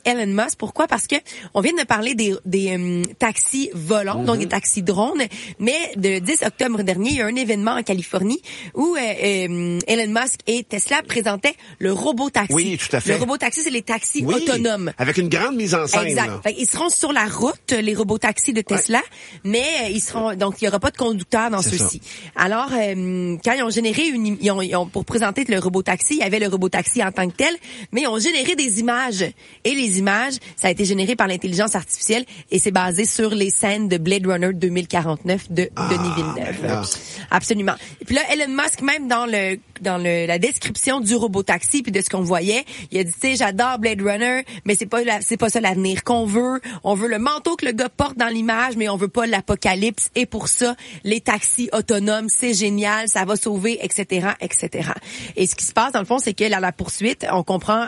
Elon Musk. Pourquoi? Parce que on vient de parler des taxis volants, donc des taxis drones, mais le 10 octobre dernier, il y a un événement en Californie où Elon Musk et Tesla présentaient le robotaxi. Oui, tout à fait. Le robotaxi, c'est les taxis autonomes. Avec une grande mise en scène. Exact. Fait, ils seront sur la route, les robotaxis de Tesla, mais ils seront donc il y aura pas de conducteur dans ceux-ci. Alors quand ils ont généré ils ont pour présenter le robotaxi, il y avait le robotaxi en tant que tel, mais ils ont généré des images et les images, ça a été généré par l'intelligence artificielle et c'est basé sur les scènes de Blade Runner 2049 de Denis Villeneuve. Absolument. Et puis là Elon Musk même dans la description du robotaxi puis de ce qu'on voyait, il a dit tu sais j'adore Blade Runner, mais c'est pas ça l'avenir qu'on veut. On veut le manteau que le gars porte dans l'image, mais on veut pas l'apocalypse. Et pour ça, les taxis autonomes, c'est génial, ça va sauver, etc., etc. Et ce qui se passe dans le fond, c'est que là, la poursuite, on comprend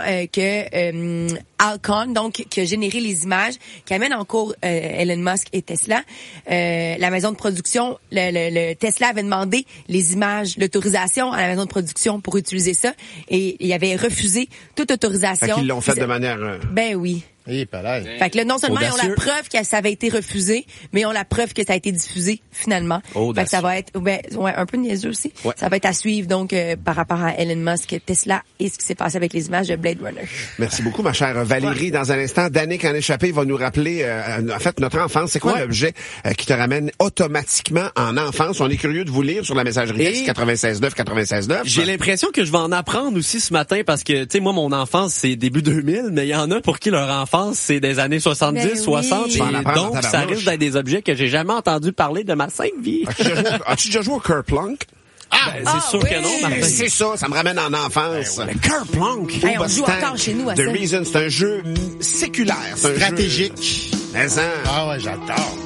que Alcon, donc qui a généré les images, qui amène en cours Elon Musk et Tesla, la maison de production, le Tesla avait demandé les images, l'autorisation à la maison de production pour utiliser ça, et il avait refusé toute autorisation. Fait qu'ils l'ont fait de manière... Ben oui. Fait que là, non seulement ils ont la preuve que ça avait été refusé, mais ils ont la preuve que ça a été diffusé finalement. Fait que ça va être un peu niaiseux aussi. Ouais. Ça va être à suivre donc par rapport à Elon Musk, Tesla et ce qui s'est passé avec les images de Blade Runner. Merci beaucoup ma chère Valérie. Dans un instant, Danick en échappé va nous rappeler en fait notre enfance. C'est quoi l'objet qui te ramène automatiquement en enfance? On est curieux de vous lire sur la messagerie texte 96.9. J'ai l'impression que je vais en apprendre aussi ce matin parce que tu sais moi mon enfance c'est début 2000, mais il y en a pour qui leur enfance c'est des années 70, 60, et donc ça risque d'être des objets que j'ai jamais entendu parler de ma sainte vie. As-tu déjà joué au Kerplunk? C'est sûr que non, Martin. C'est ça me ramène en enfance. Le Kerplunk. On joue encore chez nous à ça. The Reason, c'est un jeu séculaire, c'est un stratégique. Mais ça. Ah ouais, j'adore.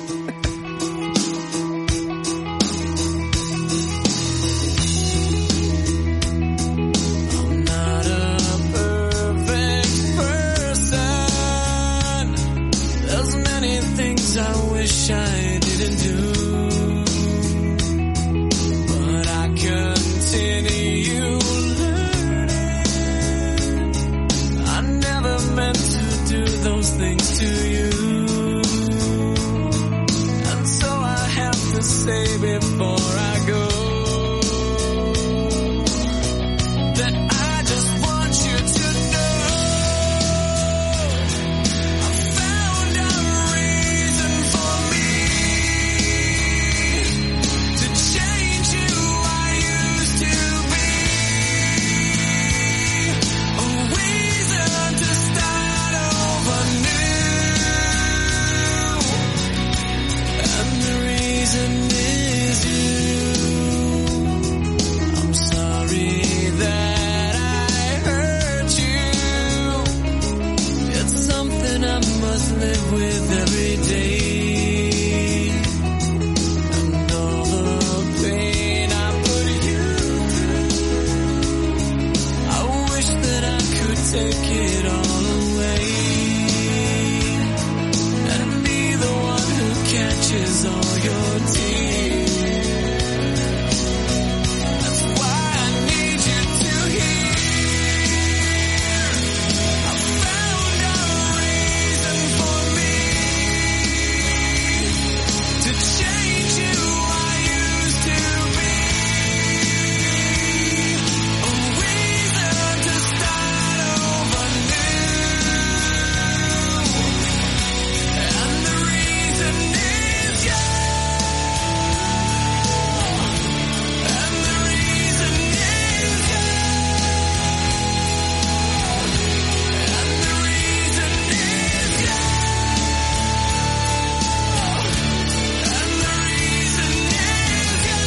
I wish I didn't do, but I continue learning. I never meant to do those things to you, and so I have to say before I go that I just want you to know I found a reason for me to change who I used to be, a reason to start over new, and the reason is you. I'm sorry that I hurt you. It's something I must live with every day, and all the pain I put you through, I wish that I could take it all away and be the one who catches all your tears. That's why I need you to hear I found a reason for me to change who I used to be, a reason to start over new, and the reason is you, and the reason is you, and the reason is you, and the reason is you.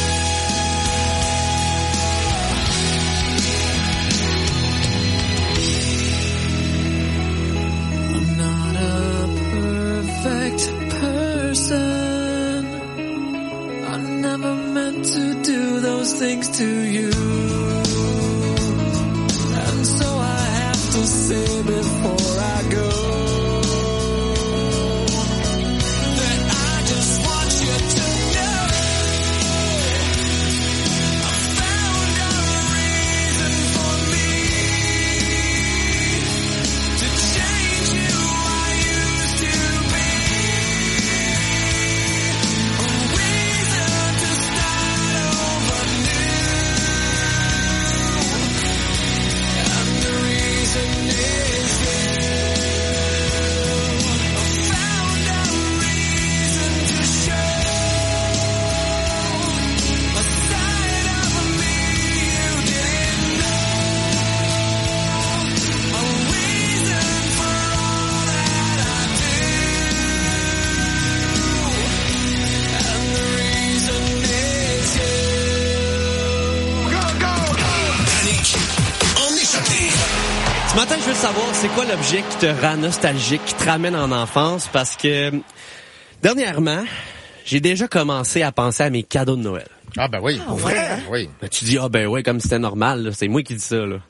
I'm not a perfect person. I never meant to do those things to you, and so I have to say before I go that I just want you to know I found a reason for me to change who Matin, je veux savoir, c'est quoi l'objet qui te rend nostalgique, qui te ramène en enfance? Parce que, dernièrement, j'ai déjà commencé à penser à mes cadeaux de Noël. Ah ben oui. Ah, ouais, hein? Oui. Ben, tu dis, ouais, comme si c'était normal, là. C'est moi qui dis ça, là.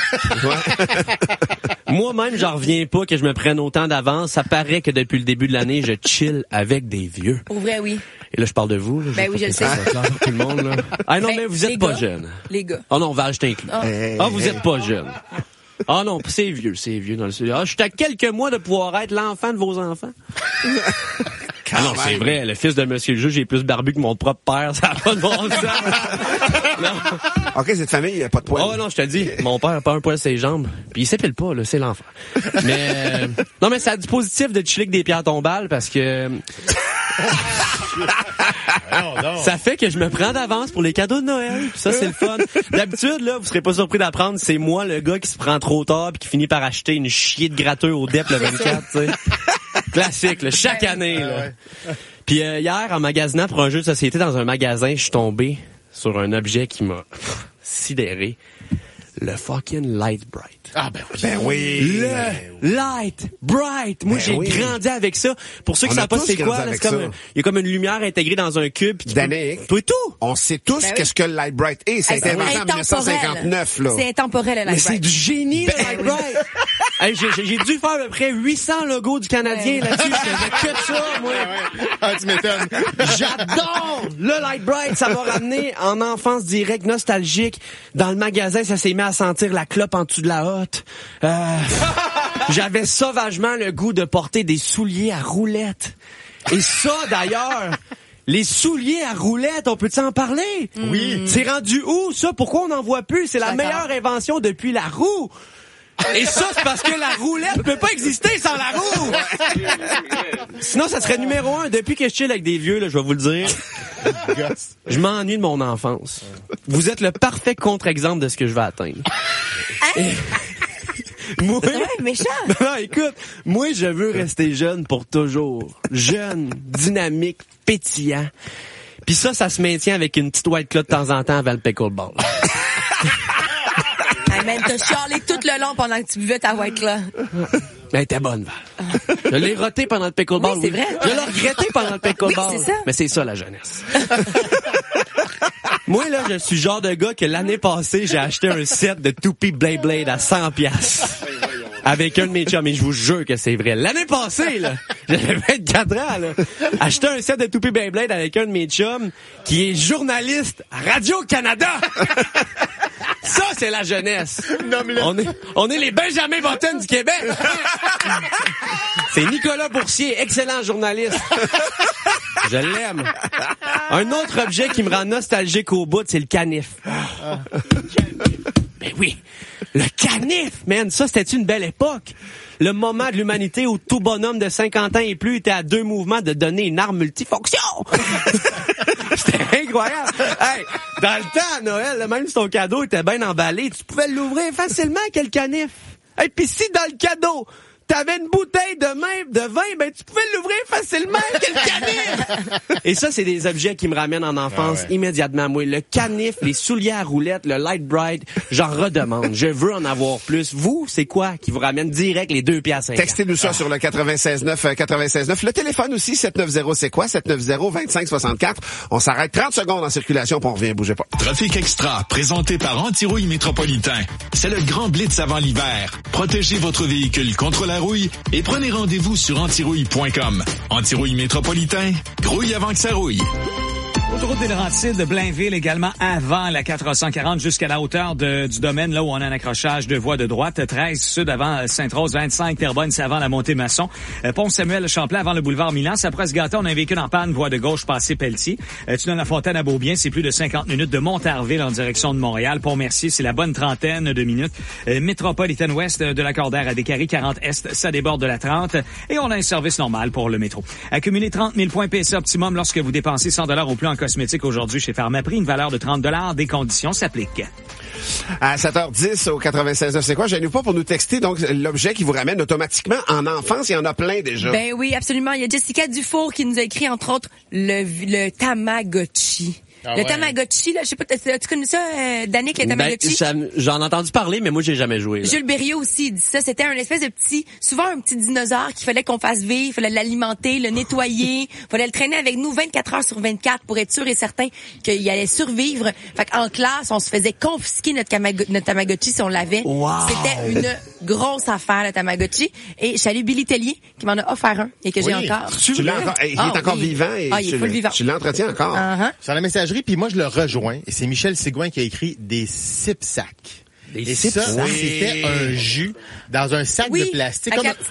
Moi-même, j'en reviens pas que je me prenne autant d'avance. Ça paraît que depuis le début de l'année, je chill avec des vieux. Pour vrai, oui. Et là, je parle de vous. Là, ben oui, je le sais. Tout le monde, là. Ah non, mais vous êtes pas jeune. Les gars. Oh non, on va ajouter un clou. Ah, vous êtes pas jeune. Ah non, c'est vieux dans le sud. Ah, je suis à quelques mois de pouvoir être l'enfant de vos enfants. Ah non, c'est vrai, le fils de monsieur le juge est plus barbu que mon propre père, ça n'a pas de bon sens. OK, cette famille, il n'y a pas de poil. Oh non, je te dis, mon père n'a pas un poil sur ses jambes, puis il s'épile pas, là, c'est l'enfant. Mais non, mais ça a du positif de chiller avec des pierres tombales parce que ça fait que je me prends d'avance pour les cadeaux de Noël. Ça, c'est le fun. D'habitude, là, vous serez pas surpris d'apprendre, c'est moi le gars qui se prend trop tard puis qui finit par acheter une chier de gratteux au DEP le 24, tu sais. Classique, là, chaque année. Là. Puis hier, en magasinant pour un jeu de société dans un magasin, je suis tombé sur un objet qui m'a sidéré. Le fucking Light Bright. Ah ben oui. Ben oui. Le Light Bright. Moi, j'ai grandi avec ça. Pour ceux qui savent pas c'est quoi, là, c'est comme il y a comme une lumière intégrée dans un cube. Danick, toi et tout. On sait tous qu'est-ce que le Light Bright est. Ça a été inventé en 1959 là. C'est intemporel le Light Bright. Mais c'est du génie le Light Bright. Hey, j'ai dû faire à peu près 800 logos du Canadien là-dessus. Je faisais que ça, moi. Ah, tu m'étonnes. J'adore le Light Bright. Ça m'a ramené en enfance directe, nostalgique. Dans le magasin, ça s'est mis à sentir la clope en dessous de la hotte. J'avais sauvagement le goût de porter des souliers à roulettes. Et ça, d'ailleurs... Les souliers à roulettes, on peut-tu en parler? Oui. C'est rendu où, ça? Pourquoi on n'en voit plus? C'est la meilleure invention depuis la roue. Et ça, c'est parce que la roulette peut pas exister sans la roue. Sinon, ça serait numéro 1. Depuis que je chill avec des vieux, là, je vais vous le dire. Je m'ennuie de mon enfance. Vous êtes le parfait contre-exemple de ce que je vais atteindre. Moi, c'est méchant. Non, écoute, moi, je veux rester jeune pour toujours. Jeune, dynamique, pétillant. Puis ça se maintient avec une petite white claw de temps en temps avant le pickleball. Hey man, t'as chialé tout le long pendant que tu buvais ta white claw. Mais elle était bonne, Val. Je l'ai roté pendant le pickleball. Oui, c'est vrai. Je l'ai regretté pendant le pickleball. Oui, c'est ça. Mais c'est ça, la jeunesse. Moi, là, je suis le genre de gars que l'année passée, j'ai acheté un set de toupie Blade à 100$. Avec un de mes chums, et je vous jure que c'est vrai. L'année passée, là, j'avais 24 ans, là, acheté un set de toupie Blade avec un de mes chums qui est journaliste à Radio-Canada. Ça, c'est la jeunesse. On est les Benjamin Button du Québec. C'est Nicolas Boursier, excellent journaliste. Je l'aime. Un autre objet qui me rend nostalgique au bout, c'est le canif. Ben oui, le canif, man, ça, c'était une belle époque. Le moment de l'humanité où tout bonhomme de 50 ans et plus était à 2 mouvements de donner une arme multifonction. C'était incroyable. Hey, dans le temps, à Noël, là, même si ton cadeau était bien emballé, tu pouvais l'ouvrir facilement, quel canif. Et puis si dans le cadeau, t'avais une bouteille de vin, ben tu pouvais l'ouvrir facilement, quel canif! Et ça, c'est des objets qui me ramènent en enfance immédiatement. Moi, le canif, les souliers à roulettes, le Light Bright, j'en redemande. Je veux en avoir plus. Vous, c'est quoi qui vous ramène direct les 2$? Textez-nous ça sur le 96.9. Le téléphone aussi, 790, c'est quoi? 790-2564. On s'arrête 30 secondes en circulation puis on revient, bougez pas. Trafic Extra, présenté par Antirouille Métropolitain. C'est le grand blitz avant l'hiver. Protégez votre véhicule contre la rouille et prenez rendez-vous sur antirouille.com. Antirouille Métropolitain, grouille avant que ça rouille. Autoroute des Laurentides de Blainville, également avant la 440 jusqu'à la hauteur du domaine, là où on a un accrochage de voie de droite. 13 sud avant Sainte-Rose, 25 Terrebonne, c'est avant la montée Masson. Pont Samuel-Champlain avant le boulevard Milan. C'est après Gâteau, on a un véhicule en panne, voie de gauche, passé Pelletier. Tunnel La Fontaine à Beaubien, c'est plus de 50 minutes de Montarville en direction de Montréal. Pont-Mercier, c'est la bonne trentaine de minutes. Métropolitaine Ouest de la Cordère à Descaries, 40 Est, ça déborde de la 30. Et on a un service normal pour le métro. Accumulez 30 000 points PSA optimum lorsque vous dépensez 100$ au plus en cosmétique aujourd'hui chez Pharmaprix, une valeur de 30$. Des conditions s'appliquent. À 7h10 au 96.9, c'est quoi? Gênez-vous pas pour nous texter. Donc, l'objet qui vous ramène automatiquement en enfance, il y en a plein déjà. Ben oui, absolument. Il y a Jessica Dufour qui nous a écrit, entre autres, le Tamagotchi. Le Tamagotchi, là, je sais pas, tu connais ça, Danick, le Tamagotchi? J'en ai entendu parler, mais moi, j'ai jamais joué. Là. Jules Berriot aussi dit ça. C'était un espèce de souvent un petit dinosaure qu'il fallait qu'on fasse vivre, il fallait l'alimenter, le nettoyer, fallait le traîner avec nous 24 heures sur 24 pour être sûr et certain qu'il allait survivre. Fait qu'en classe, on se faisait confisquer notre Tamagotchi si on l'avait. Wow. C'était une grosse affaire, le Tamagotchi. Et je salue Billy Tellier, qui m'en a offert un et que j'ai encore. Tu l'as encore, il est encore vivant et il est full vivant. Tu l'entretiens encore. Sur la messagerie, puis moi, je le rejoins. Et c'est Michel Sigouin qui a écrit des sip-sacs. Et ça, c'était un jus dans un sac de plastique.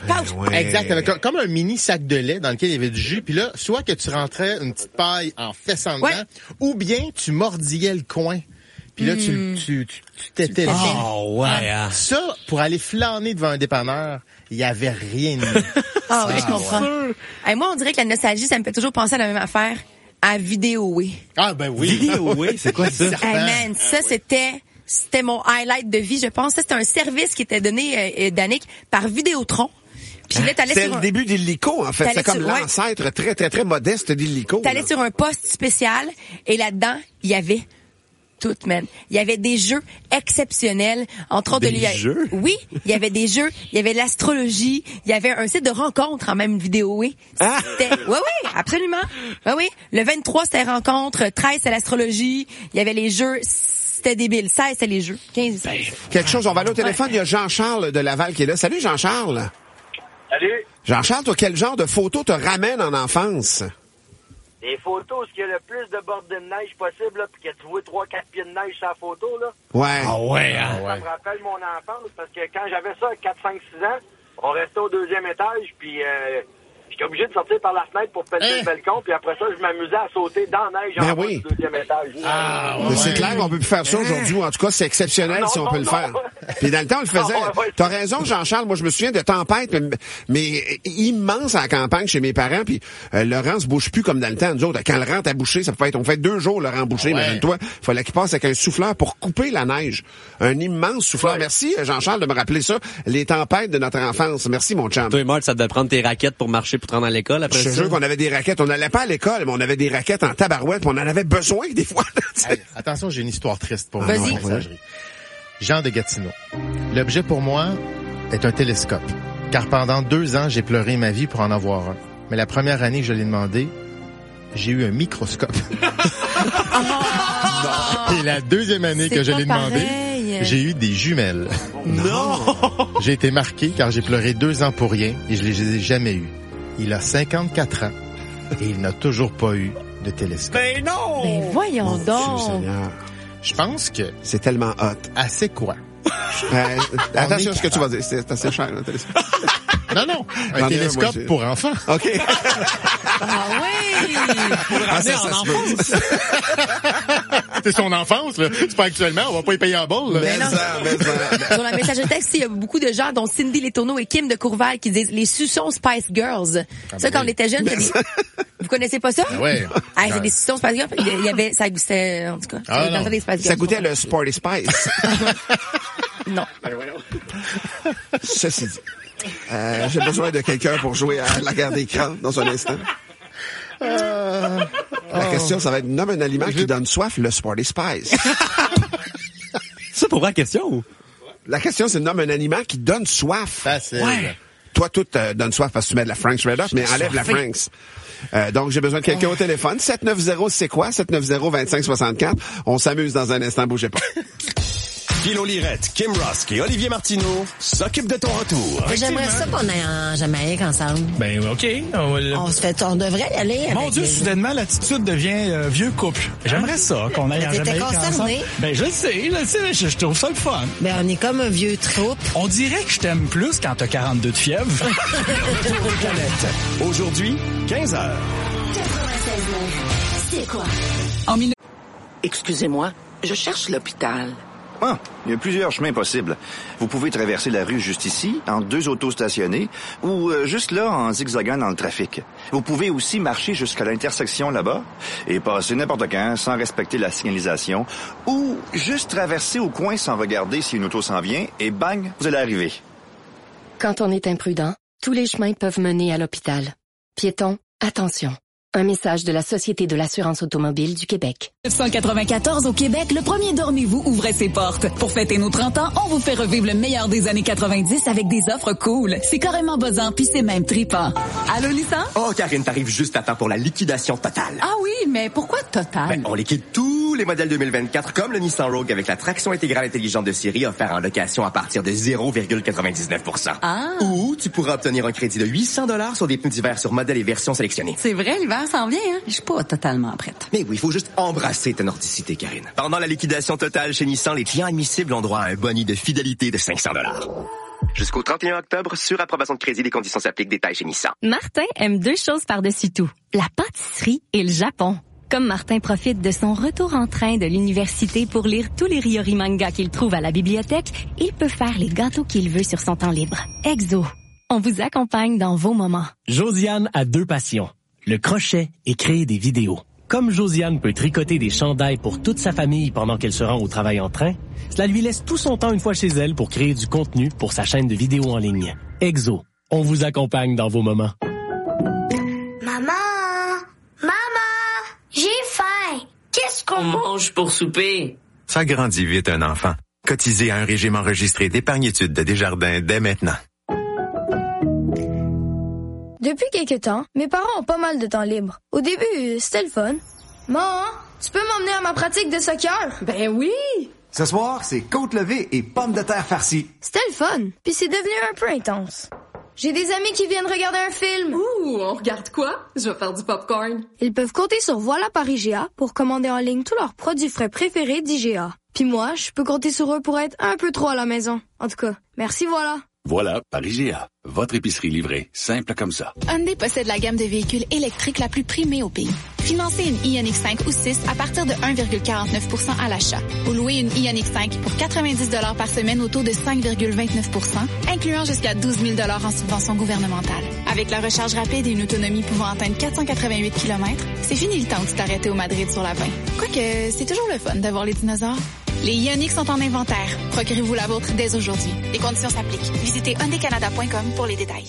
Exact, comme un mini sac de lait dans lequel il y avait du jus. Puis là, soit que tu rentrais une petite paille en fessant dedans, ou bien tu mordillais le coin. Puis là, tu t'étais là. Oh, ouais. Ça, pour aller flâner devant un dépanneur, il y avait rien de mieux. Ah ouais, je comprends. Moi, on dirait que la nostalgie, ça me fait toujours penser à la même affaire. À Vidéoway. Ah, ben oui. Vidéoway, c'est quoi ça? Man, ça, c'était mon highlight de vie, je pense. Ça, c'était un service qui était donné, Danick, par Vidéotron. Puis là, c'était le début d'Illico, en fait. C'est comme l'ancêtre très, très, très modeste d'Illico. T'allais sur un poste spécial, et là-dedans, il y avait tout, man. Il y avait des jeux exceptionnels. Entre autres, des jeux? Oui, il y avait des jeux. Il y avait l'astrologie. Il y avait un site de rencontre en même vidéo, oui. C'était, oui, absolument. Oui. Le 23, c'était rencontre. 13, c'était l'astrologie. Il y avait les jeux. C'était débile. 16, c'était les jeux. 15, quelque chose. On va aller au téléphone. Il y a Jean-Charles de Laval qui est là. Salut, Jean-Charles. Salut. Jean-Charles, toi, quel genre de photos te ramène en enfance? Des photos, ce qu'il y a le plus de bord de neige possible, là, puis que tu vois 3-4 pieds de neige sur la photo, là. Ouais. Ça me rappelle mon enfance, parce que quand j'avais ça à 4, 5, 6 ans, on restait au 2e étage, puis j'étais obligé de sortir par la fenêtre pour péter le balcon, puis après ça, je m'amusais à sauter dans la neige en bas du 2e étage. C'est clair qu'on peut plus faire ça aujourd'hui, ou en tout cas, c'est exceptionnel si on peut le faire. Puis dans le temps, on le faisait. T'as raison, Jean-Charles, moi je me souviens de tempêtes, mais immense à la campagne chez mes parents, puis le rang se bouche plus comme dans le temps. Nous autres, quand le rang t'a bouché, ça peut être, on fait 2 jours le rang bouché, imagine-toi. Il fallait qu'il passe avec un souffleur pour couper la neige. Un immense souffleur. Merci, Jean-Charles, de me rappeler ça. Les tempêtes de notre enfance. Merci, mon chum. Toi et Marthe, ça devait prendre tes raquettes pour marcher pour te rendre à l'école après ça. Je te jure qu'on avait des raquettes. On n'allait pas à l'école, mais on avait des raquettes en tabarouette, puis on en avait besoin des fois. Attention, j'ai une histoire triste pour vous. Vas-y. Jean de Gatineau. L'objet pour moi est un télescope. Car pendant 2 ans, j'ai pleuré ma vie pour en avoir un. Mais la première année que je l'ai demandé, j'ai eu un microscope. Et la 2e année que je l'ai demandé, j'ai eu des jumelles. Non! J'ai été marqué car j'ai pleuré 2 ans pour rien et je les ai jamais eus. Il a 54 ans et il n'a toujours pas eu de télescope. Mais non! Mais voyons donc! Seigneur. Je pense que... C'est tellement hot. Assez quoi? Attention à ce que tu vas dire. C'est assez cher, un télescope. Non. Un télescope pour enfants. OK. Ah oui! Ça en enfance. C'est son enfance, là. C'est pas actuellement, on va pas y payer en bol, là. Mais non. Sur la messagerie texte, il y a beaucoup de gens, dont Cindy Letourneau et Kim de Courval, qui disent les suçons Spice Girls. Ça, quand on était jeunes, vous connaissez pas ça? Ouais. C'est des suçons Spice Girls. Il y avait, ça goûtait, en tout cas. Dans des Spice Girls. Ça goûtait le Sporty Spice. Non. Ceci dit. J'ai besoin de quelqu'un pour jouer à la guerre d'écran dans un instant. La question, ça va être nomme un aliment qui donne soif, le Sporty Spice. C'est pour la question? La question, c'est nomme un aliment qui donne soif. Facile. Ouais. Toi, tout donne soif parce que tu mets de la Frank's Red Hot, mais enlève la Frank's. Donc, j'ai besoin de quelqu'un au téléphone. 790, c'est quoi? 790-2564. On s'amuse dans un instant, bougez pas. Philo Lirette, Kim Rusk et Olivier Martineau s'occupent de ton retour. J'aimerais ça qu'on aille en Jamaïque ensemble. Ben, OK. On devrait y aller. Mon Dieu, soudainement, l'attitude devient vieux couple. J'aimerais ça qu'on aille en Jamaïque ensemble. Ben, je le sais, je trouve ça le fun. Ben, on est comme un vieux troupe. On dirait que je t'aime plus quand t'as 42 de fièvre. Aujourd'hui, 15h. C'est quoi? Excusez-moi, je cherche l'hôpital. Ah, il y a plusieurs chemins possibles. Vous pouvez traverser la rue juste ici, entre 2 autos stationnées, ou juste là, en zigzagant dans le trafic. Vous pouvez aussi marcher jusqu'à l'intersection là-bas et passer n'importe quand sans respecter la signalisation, ou juste traverser au coin sans regarder si une auto s'en vient, et bang, vous allez arriver. Quand on est imprudent, tous les chemins peuvent mener à l'hôpital. Piétons, attention. Un message de la Société de l'assurance automobile du Québec. 1994 au Québec, le premier Dormez-vous ouvrait ses portes. Pour fêter nos 30 ans, on vous fait revivre le meilleur des années 90 avec des offres cool. C'est carrément buzzant, puis c'est même trippant. Allô, Nissan? Oh, Karine, t'arrives juste à temps pour la liquidation totale. Ah oui, mais pourquoi totale? On liquide tous les modèles 2024, comme le Nissan Rogue avec la traction intégrale intelligente de série offert en location à partir de 0,99%. Ah. Ou tu pourras obtenir un crédit de 800$ sur des pneus d'hiver sur modèles et versions sélectionnées. C'est vrai, l'hiver s'en vient, hein? Je suis pas totalement prête. Mais oui, il faut juste embrasser ta nordicité, Karine. Pendant la liquidation totale chez Nissan, les clients admissibles ont droit à un boni de fidélité de 500$. Jusqu'au 31 octobre, sur approbation de crédit, les conditions s'appliquent. Détails chez Nissan. Martin aime 2 choses par-dessus tout, la pâtisserie et le Japon. Comme Martin profite de son retour en train de l'université pour lire tous les Ryori mangas qu'il trouve à la bibliothèque, il peut faire les gâteaux qu'il veut sur son temps libre. Exo, on vous accompagne dans vos moments. Josiane a 2 passions, le crochet et créer des vidéos. Comme Josiane peut tricoter des chandails pour toute sa famille pendant qu'elle se rend au travail en train, cela lui laisse tout son temps une fois chez elle pour créer du contenu pour sa chaîne de vidéos en ligne. Exo, on vous accompagne dans vos moments. Maman! J'ai faim! Qu'est-ce qu'on mange pour souper? Ça grandit vite un enfant. Cotisez à un régime enregistré d'épargne-études de Desjardins dès maintenant. Depuis quelque temps, mes parents ont pas mal de temps libre. Au début, c'était le fun. Maman, tu peux m'emmener à ma pratique de soccer? Ben oui! Ce soir, c'est côte levée et pommes de terre farcies. C'était le fun, puis c'est devenu un peu intense. J'ai des amis qui viennent regarder un film. Ouh, on regarde quoi? Je vais faire du popcorn. Ils peuvent compter sur Voilà par IGA pour commander en ligne tous leurs produits frais préférés d'IGA. Puis moi, je peux compter sur eux pour être un peu trop à la maison. En tout cas, merci Voilà. Voilà par IGA. Votre épicerie livrée, simple comme ça. Hyundai possède la gamme de véhicules électriques la plus primée au pays. Financez une Ioniq 5 ou 6 à partir de 1,49% à l'achat. Ou louez une Ioniq 5 pour 90$ par semaine au taux de 5,29%, incluant jusqu'à 12 000$ en subvention gouvernementale. Avec la recharge rapide et une autonomie pouvant atteindre 488 km, c'est fini le temps où tu t'arrêtais au Madrid sur la 20. Quoique, c'est toujours le fun d'avoir les dinosaures. Les Ioniq sont en inventaire. Procurez-vous la vôtre dès aujourd'hui. Les conditions s'appliquent. Visitez hyundaicanada.com pour les détails.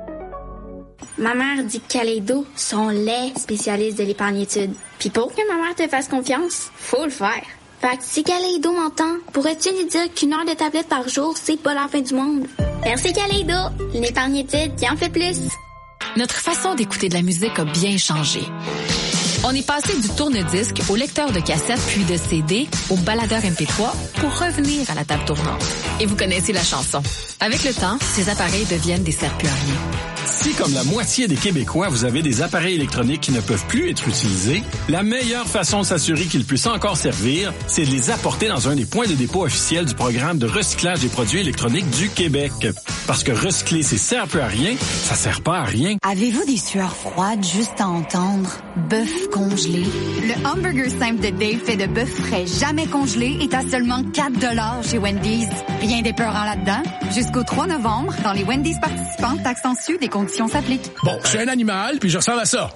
Ma mère dit que Kaleido sont les spécialistes de l'épargne-études. Puis pour que ma mère te fasse confiance, faut le faire. Fait que si Kaleido m'entend, pourrais-tu lui dire qu'1 heure de tablette par jour, c'est pas la fin du monde? Merci Kaleido, l'épargne-études qui en fait plus. Notre façon d'écouter de la musique a bien changé. On est passé du tourne-disque au lecteur de cassette puis de CD au baladeur MP3 pour revenir à la table tournante. Et vous connaissez la chanson. Avec le temps, ces appareils deviennent des serre-plus à rien. Si, comme la moitié des Québécois, vous avez des appareils électroniques qui ne peuvent plus être utilisés, la meilleure façon de s'assurer qu'ils puissent encore servir, c'est de les apporter dans un des points de dépôt officiels du programme de recyclage des produits électroniques du Québec. Parce que recycler, c'est sert plus à rien, ça sert pas à rien. Avez-vous des sueurs froides juste à entendre? Bœuf congelé. Le hamburger simple de Dave fait de bœuf frais jamais congelé est à seulement 4$ chez Wendy's. Rien d'épeurant là-dedans. Jusqu'au 3 novembre, dans les Wendy's participants, taxes en dessus, des conditions s'appliquent. Bon, je suis un animal, puis je ressemble à ça.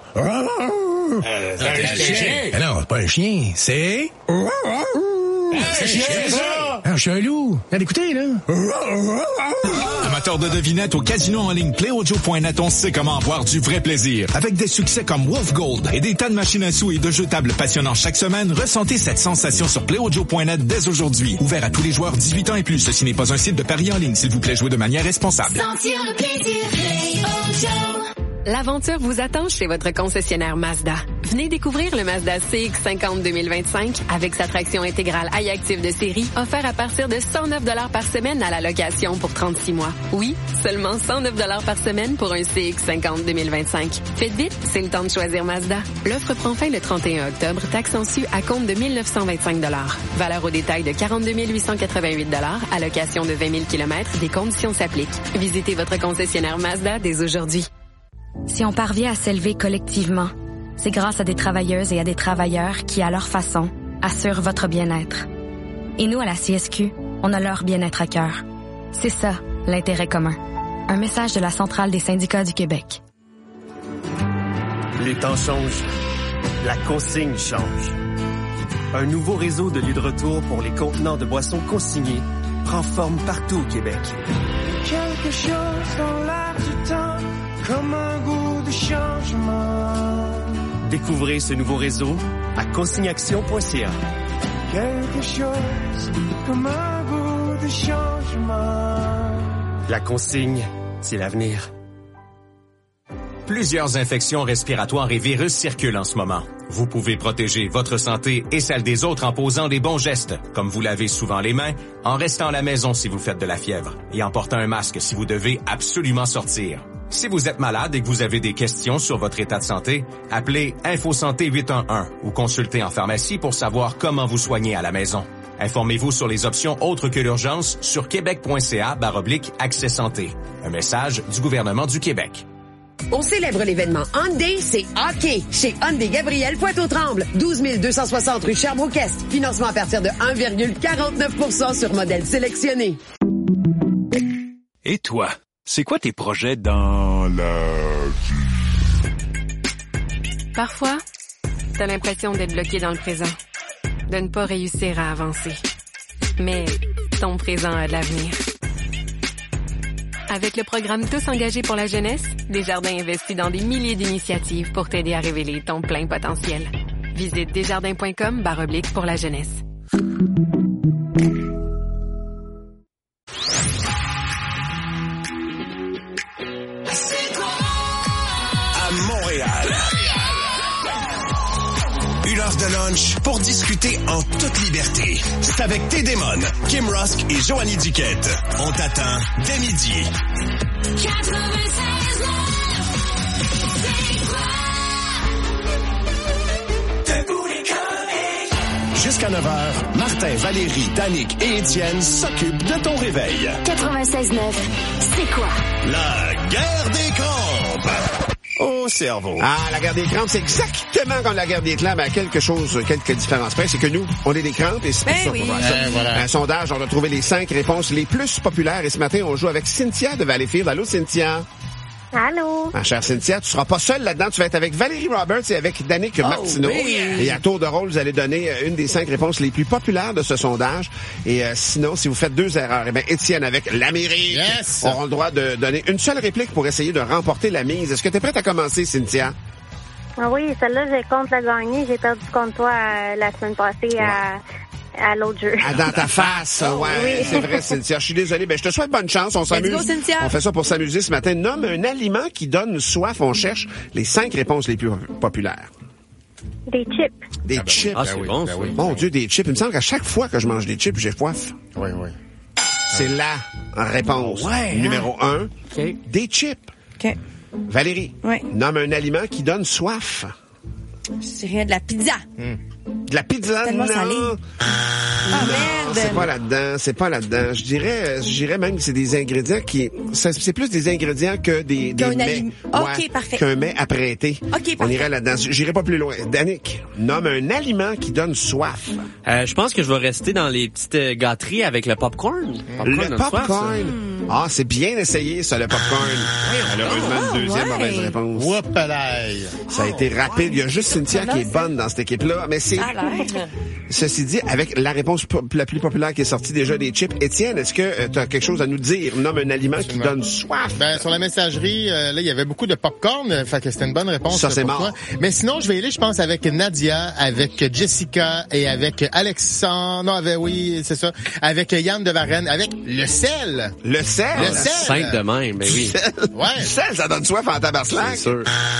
C'est un chien. Non, c'est pas un chien, c'est... C'est chien, ça! Ah, je suis un loup. Allez, écoutez, là. Amateur de devinettes au casino en ligne PlayOjo.net, on sait comment avoir du vrai plaisir. Avec des succès comme Wolf Gold et des tas de machines à sous et de jeux tables passionnants chaque semaine, ressentez cette sensation sur PlayOjo.net dès aujourd'hui. Ouvert à tous les joueurs 18 ans et plus. Ceci n'est pas un site de paris en ligne. S'il vous plaît, jouez de manière responsable. Sentir le plaisir, PlayOjo. L'aventure vous attend chez votre concessionnaire Mazda. Venez découvrir le Mazda CX-50 2025 avec sa traction intégrale iActive de série, offert à partir de 109$ par semaine à la location pour 36 mois. Oui, seulement 109$ par semaine pour un CX-50 2025. Faites vite, c'est le temps de choisir Mazda. L'offre prend fin le 31 octobre, taxe en su à compte de 1 925$. Valeur au détail de 42 888$, allocation de 20 000 km, des conditions s'appliquent. Visitez votre concessionnaire Mazda dès aujourd'hui. Si on parvient à s'élever collectivement, c'est grâce à des travailleuses et à des travailleurs qui, à leur façon, assurent votre bien-être. Et nous, à la CSQ, on a leur bien-être à cœur. C'est ça, l'intérêt commun. Un message de la Centrale des syndicats du Québec. Les temps changent. La consigne change. Un nouveau réseau de lieux de retour pour les contenants de boissons consignés prend forme partout au Québec. Quelque chose dans l'air du temps, comme un goût de changement. Découvrez ce nouveau réseau à consigneaction.ca. Quelque chose comme un goût de changement. La consigne, c'est l'avenir. Plusieurs infections respiratoires et virus circulent en ce moment. Vous pouvez protéger votre santé et celle des autres en posant des bons gestes, comme vous lavez souvent les mains, en restant à la maison si vous faites de la fièvre et en portant un masque si vous devez absolument sortir. Si vous êtes malade et que vous avez des questions sur votre état de santé, appelez InfoSanté 811 ou consultez en pharmacie pour savoir comment vous soigner à la maison. Informez-vous sur les options autres que l'urgence sur québec.ca/accès santé. Un message du gouvernement du Québec. On célèbre l'événement Hyundai, c'est hockey. Chez Hyundai Gabriel Pointe-aux-Trembles, 12 260 rue Sherbrooke-Est. Financement à partir de 1,49% sur modèle sélectionné. Et toi, c'est quoi tes projets dans la vie? Parfois, t'as l'impression d'être bloqué dans le présent, de ne pas réussir à avancer. Mais ton présent a de l'avenir. Avec le programme Tous engagés pour la jeunesse, Desjardins investit dans des milliers d'initiatives pour t'aider à révéler ton plein potentiel. Visite desjardins.com/pour la jeunesse. À Montréal. Une heure de lunch pour discuter en toute liberté. C'est avec T-Démon, Kim Rusk et Joanie Duquette. On t'attend dès midi. 96 Jusqu'à 9h, Martin, Valérie, Danick et Étienne s'occupent de ton réveil. 96.9, c'est quoi? La guerre des crampes. Au cerveau. Ah, la guerre des crampes, c'est exactement comme la guerre des clans, mais quelques différences près, c'est que nous, on est des crampes et c'est pour ça qu'on va ça. Voilà. Un sondage, on a trouvé les 5 réponses les plus populaires et ce matin, on joue avec Cynthia de Valleyfield. Allô, Cynthia? Allô? Ma chère Cynthia, tu seras pas seule là-dedans, tu vas être avec Valérie Roberts et avec Danick Martineau. Oui. Et à tour de rôle, vous allez donner une des 5 réponses les plus populaires de ce sondage. Et sinon, si vous faites 2 erreurs, eh bien, Étienne avec l'Amérique aura le droit de donner une seule réplique pour essayer de remporter la mise. Est-ce que tu es prête à commencer, Cynthia? Oui, celle-là, j'ai contre la gagner. J'ai perdu contre toi la semaine passée à l'autre jeu. Ah, dans ta face, ouais. Oui. C'est vrai, Cynthia. Je suis désolé. Ben, je te souhaite bonne chance. On s'amuse. Let's go, Cynthia. On fait ça pour s'amuser ce matin. Nomme un aliment qui donne soif. On cherche les 5 réponses les plus populaires. Des chips. Des chips. Ah, c'est bon, ça. Mon Dieu, des chips. Il me semble qu'à chaque fois que je mange des chips, j'ai soif. Oui. C'est la réponse. Numéro 1. Okay. Des chips. OK. Valérie. Oui. Nomme un aliment qui donne soif. Je dirais de la pizza. De la pizza, tellement non. salé. Ah, merde. C'est pas là-dedans. Je dirais même que c'est des ingrédients c'est plus des ingrédients que des mets. OK, parfait. Qu'un mets apprêté. OK, parfait. On irait là-dedans. J'irai pas plus loin. Danick, nomme un aliment qui donne soif. Je pense que je vais rester dans les petites gâteries avec le popcorn. Le popcorn. Ah, c'est bien essayé, ça, le popcorn. Malheureusement, une deuxième mauvaise réponse. Ça a été rapide. Il y a juste Cynthia qui est bonne dans cette équipe-là. Mais c'est... Ceci dit, avec la réponse la plus populaire qui est sortie déjà des chips, Étienne, est-ce que tu as quelque chose à nous dire? Nomme un aliment qui donne soif. Ben, sur la messagerie, là, il y avait beaucoup de popcorn. Fait que c'était une bonne réponse. Ça, c'est pour mort. toi. Mais sinon, je vais y aller, je pense, avec Nadia, avec Jessica et avec Alexandre. Non, avec Yann de Varenne, avec le sel. Le sel? Le sel. Simple de même, ben oui. Ouais. Le sel, ça donne soif en tabarnak. C'est sûr.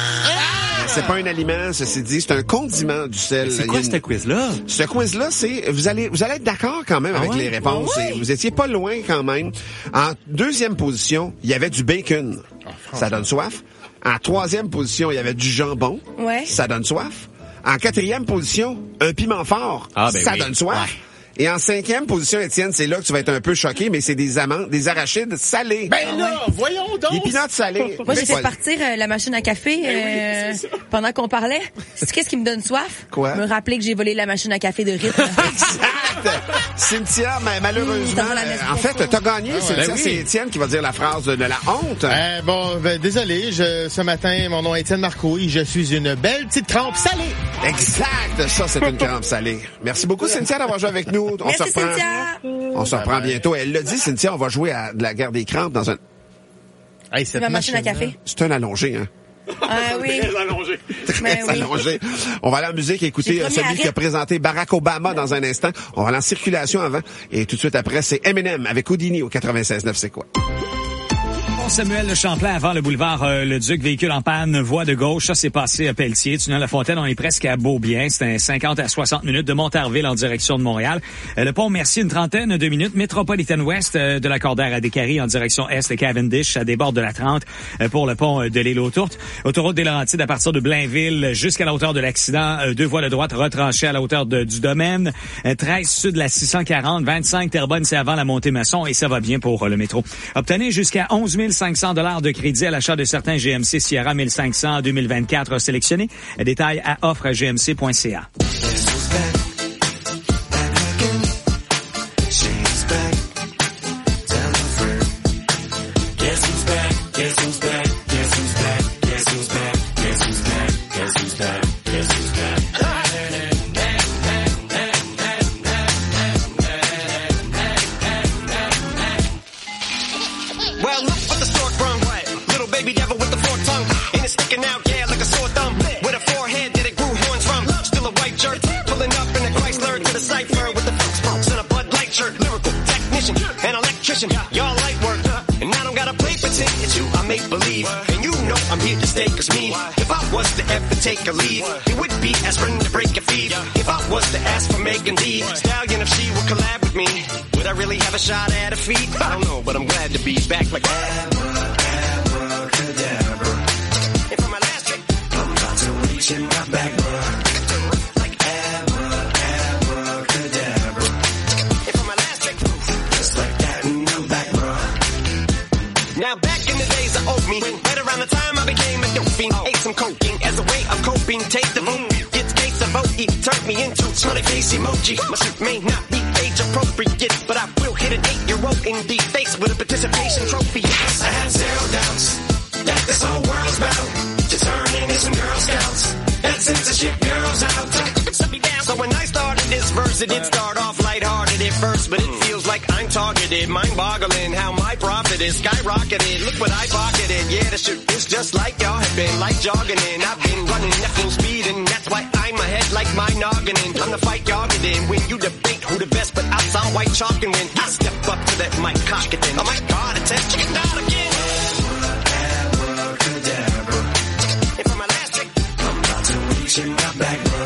C'est pas un aliment, ceci dit, c'est un condiment du sel. C'est quoi ce quiz-là? Ce quiz-là, c'est, vous allez être d'accord quand même avec les réponses. Ah ouais? Vous étiez pas loin quand même. En deuxième position, il y avait du bacon. Ça donne soif. En troisième position, il y avait du jambon. Ouais. Ça donne soif. En quatrième position, un piment fort. Ça donne soif. Ouais. Et en 5e position, Étienne, c'est là que tu vas être un peu choqué, mais c'est des amandes, des arachides salés. Ben là, voyons donc! Des peanuts salés. Moi, j'ai fait partir la machine à café pendant qu'on parlait. Sais-tu qu'est-ce qui me donne soif? Quoi? Me rappeler que j'ai volé la machine à café de rythme. Exact! Cynthia, mais malheureusement, en fait, t'as gagné, Cynthia. Ben c'est Étienne qui va dire la phrase de la honte. Désolé, ce matin, mon nom est Étienne Marcoux, je suis une belle petite crampe salée. Exact! Ça, c'est une crampe salée. Merci beaucoup, Cynthia, d'avoir joué avec nous. Merci, Cynthia. On se reprend bientôt. Elle l'a dit, Cynthia, on va jouer à de la guerre des crampes dans un... Hey, cette machine à café. C'est un allongé, hein? Ah oui. Très allongé. Ben oui. Allongé. On va aller en musique et écouter celui qui a présenté Barack Obama dans un instant. On va aller en circulation avant. Et tout de suite après, c'est Eminem avec Houdini au 96.9. C'est quoi? Samuel Le Champlain avant le boulevard Le Duc, véhicule en panne, voie de gauche, ça s'est passé à Pelletier, tunnel La Fontaine, on est presque à Beaubien, c'est un 50 à 60 minutes de Montarville en direction de Montréal. Le pont Mercier, une trentaine de minutes, Metropolitan West de la Cordaire à Descaries en direction est de Cavendish, ça déborde de la 30 pour le pont de l'île aux Tourtes. Autoroute des Laurentides à partir de Blainville jusqu'à la hauteur de l'accident, 2 voies de droite retranchées à la hauteur du domaine, 13 sud de la 640, 25 Terrebonne, c'est avant la montée Masson et ça va bien pour le métro. Obtenez jusqu'à 11 500 $ de crédit à l'achat de certains GMC Sierra 1500 2024 sélectionnés. Détails à offre@gmc.ca. Y'all light work, and I don't gotta play pretend it's you. I make believe, and you know I'm here to stay. Cause me, if I was to ever take a leave, it would be aspirin to break your feet. If I was to ask for Megan Thee Stallion, if she would collab with me, would I really have a shot at her feet? I don't know, but I'm glad to be back like abracadabra. And for my last trick, I'm about to reach in my back, like abracadabra. And for my last trick, just like that, and I'm back, bro. Now back in the days of old me, right around the time I became a dope fiend, ate some cocaine as a way of coping. Take the vote, gets case of OE, turned me into smiley face emoji. My suit may not be age appropriate, but I will hit an 8-year-old in the face with a participation trophy. Yes, I have zero doubts that this whole world's bound to turn into some Girl Scouts. That censorship girls out. So when I started this verse, it did start off lighthearted at first, but it feels like I'm targeted, mind-boggling how my profit is skyrocketed. Look what I pocketed, yeah, the shit is just like y'all have been, like jogging in. I've been running at full speed, and that's why I'm ahead like my noggin. I'm the fight y'all get in when you debate who the best, but I sound white chalk, and when I step up to that mic, cock it then. Oh my God, it's that chicken out again. Abracadabra. And for my last trick, I'm about to reach in my back, bro.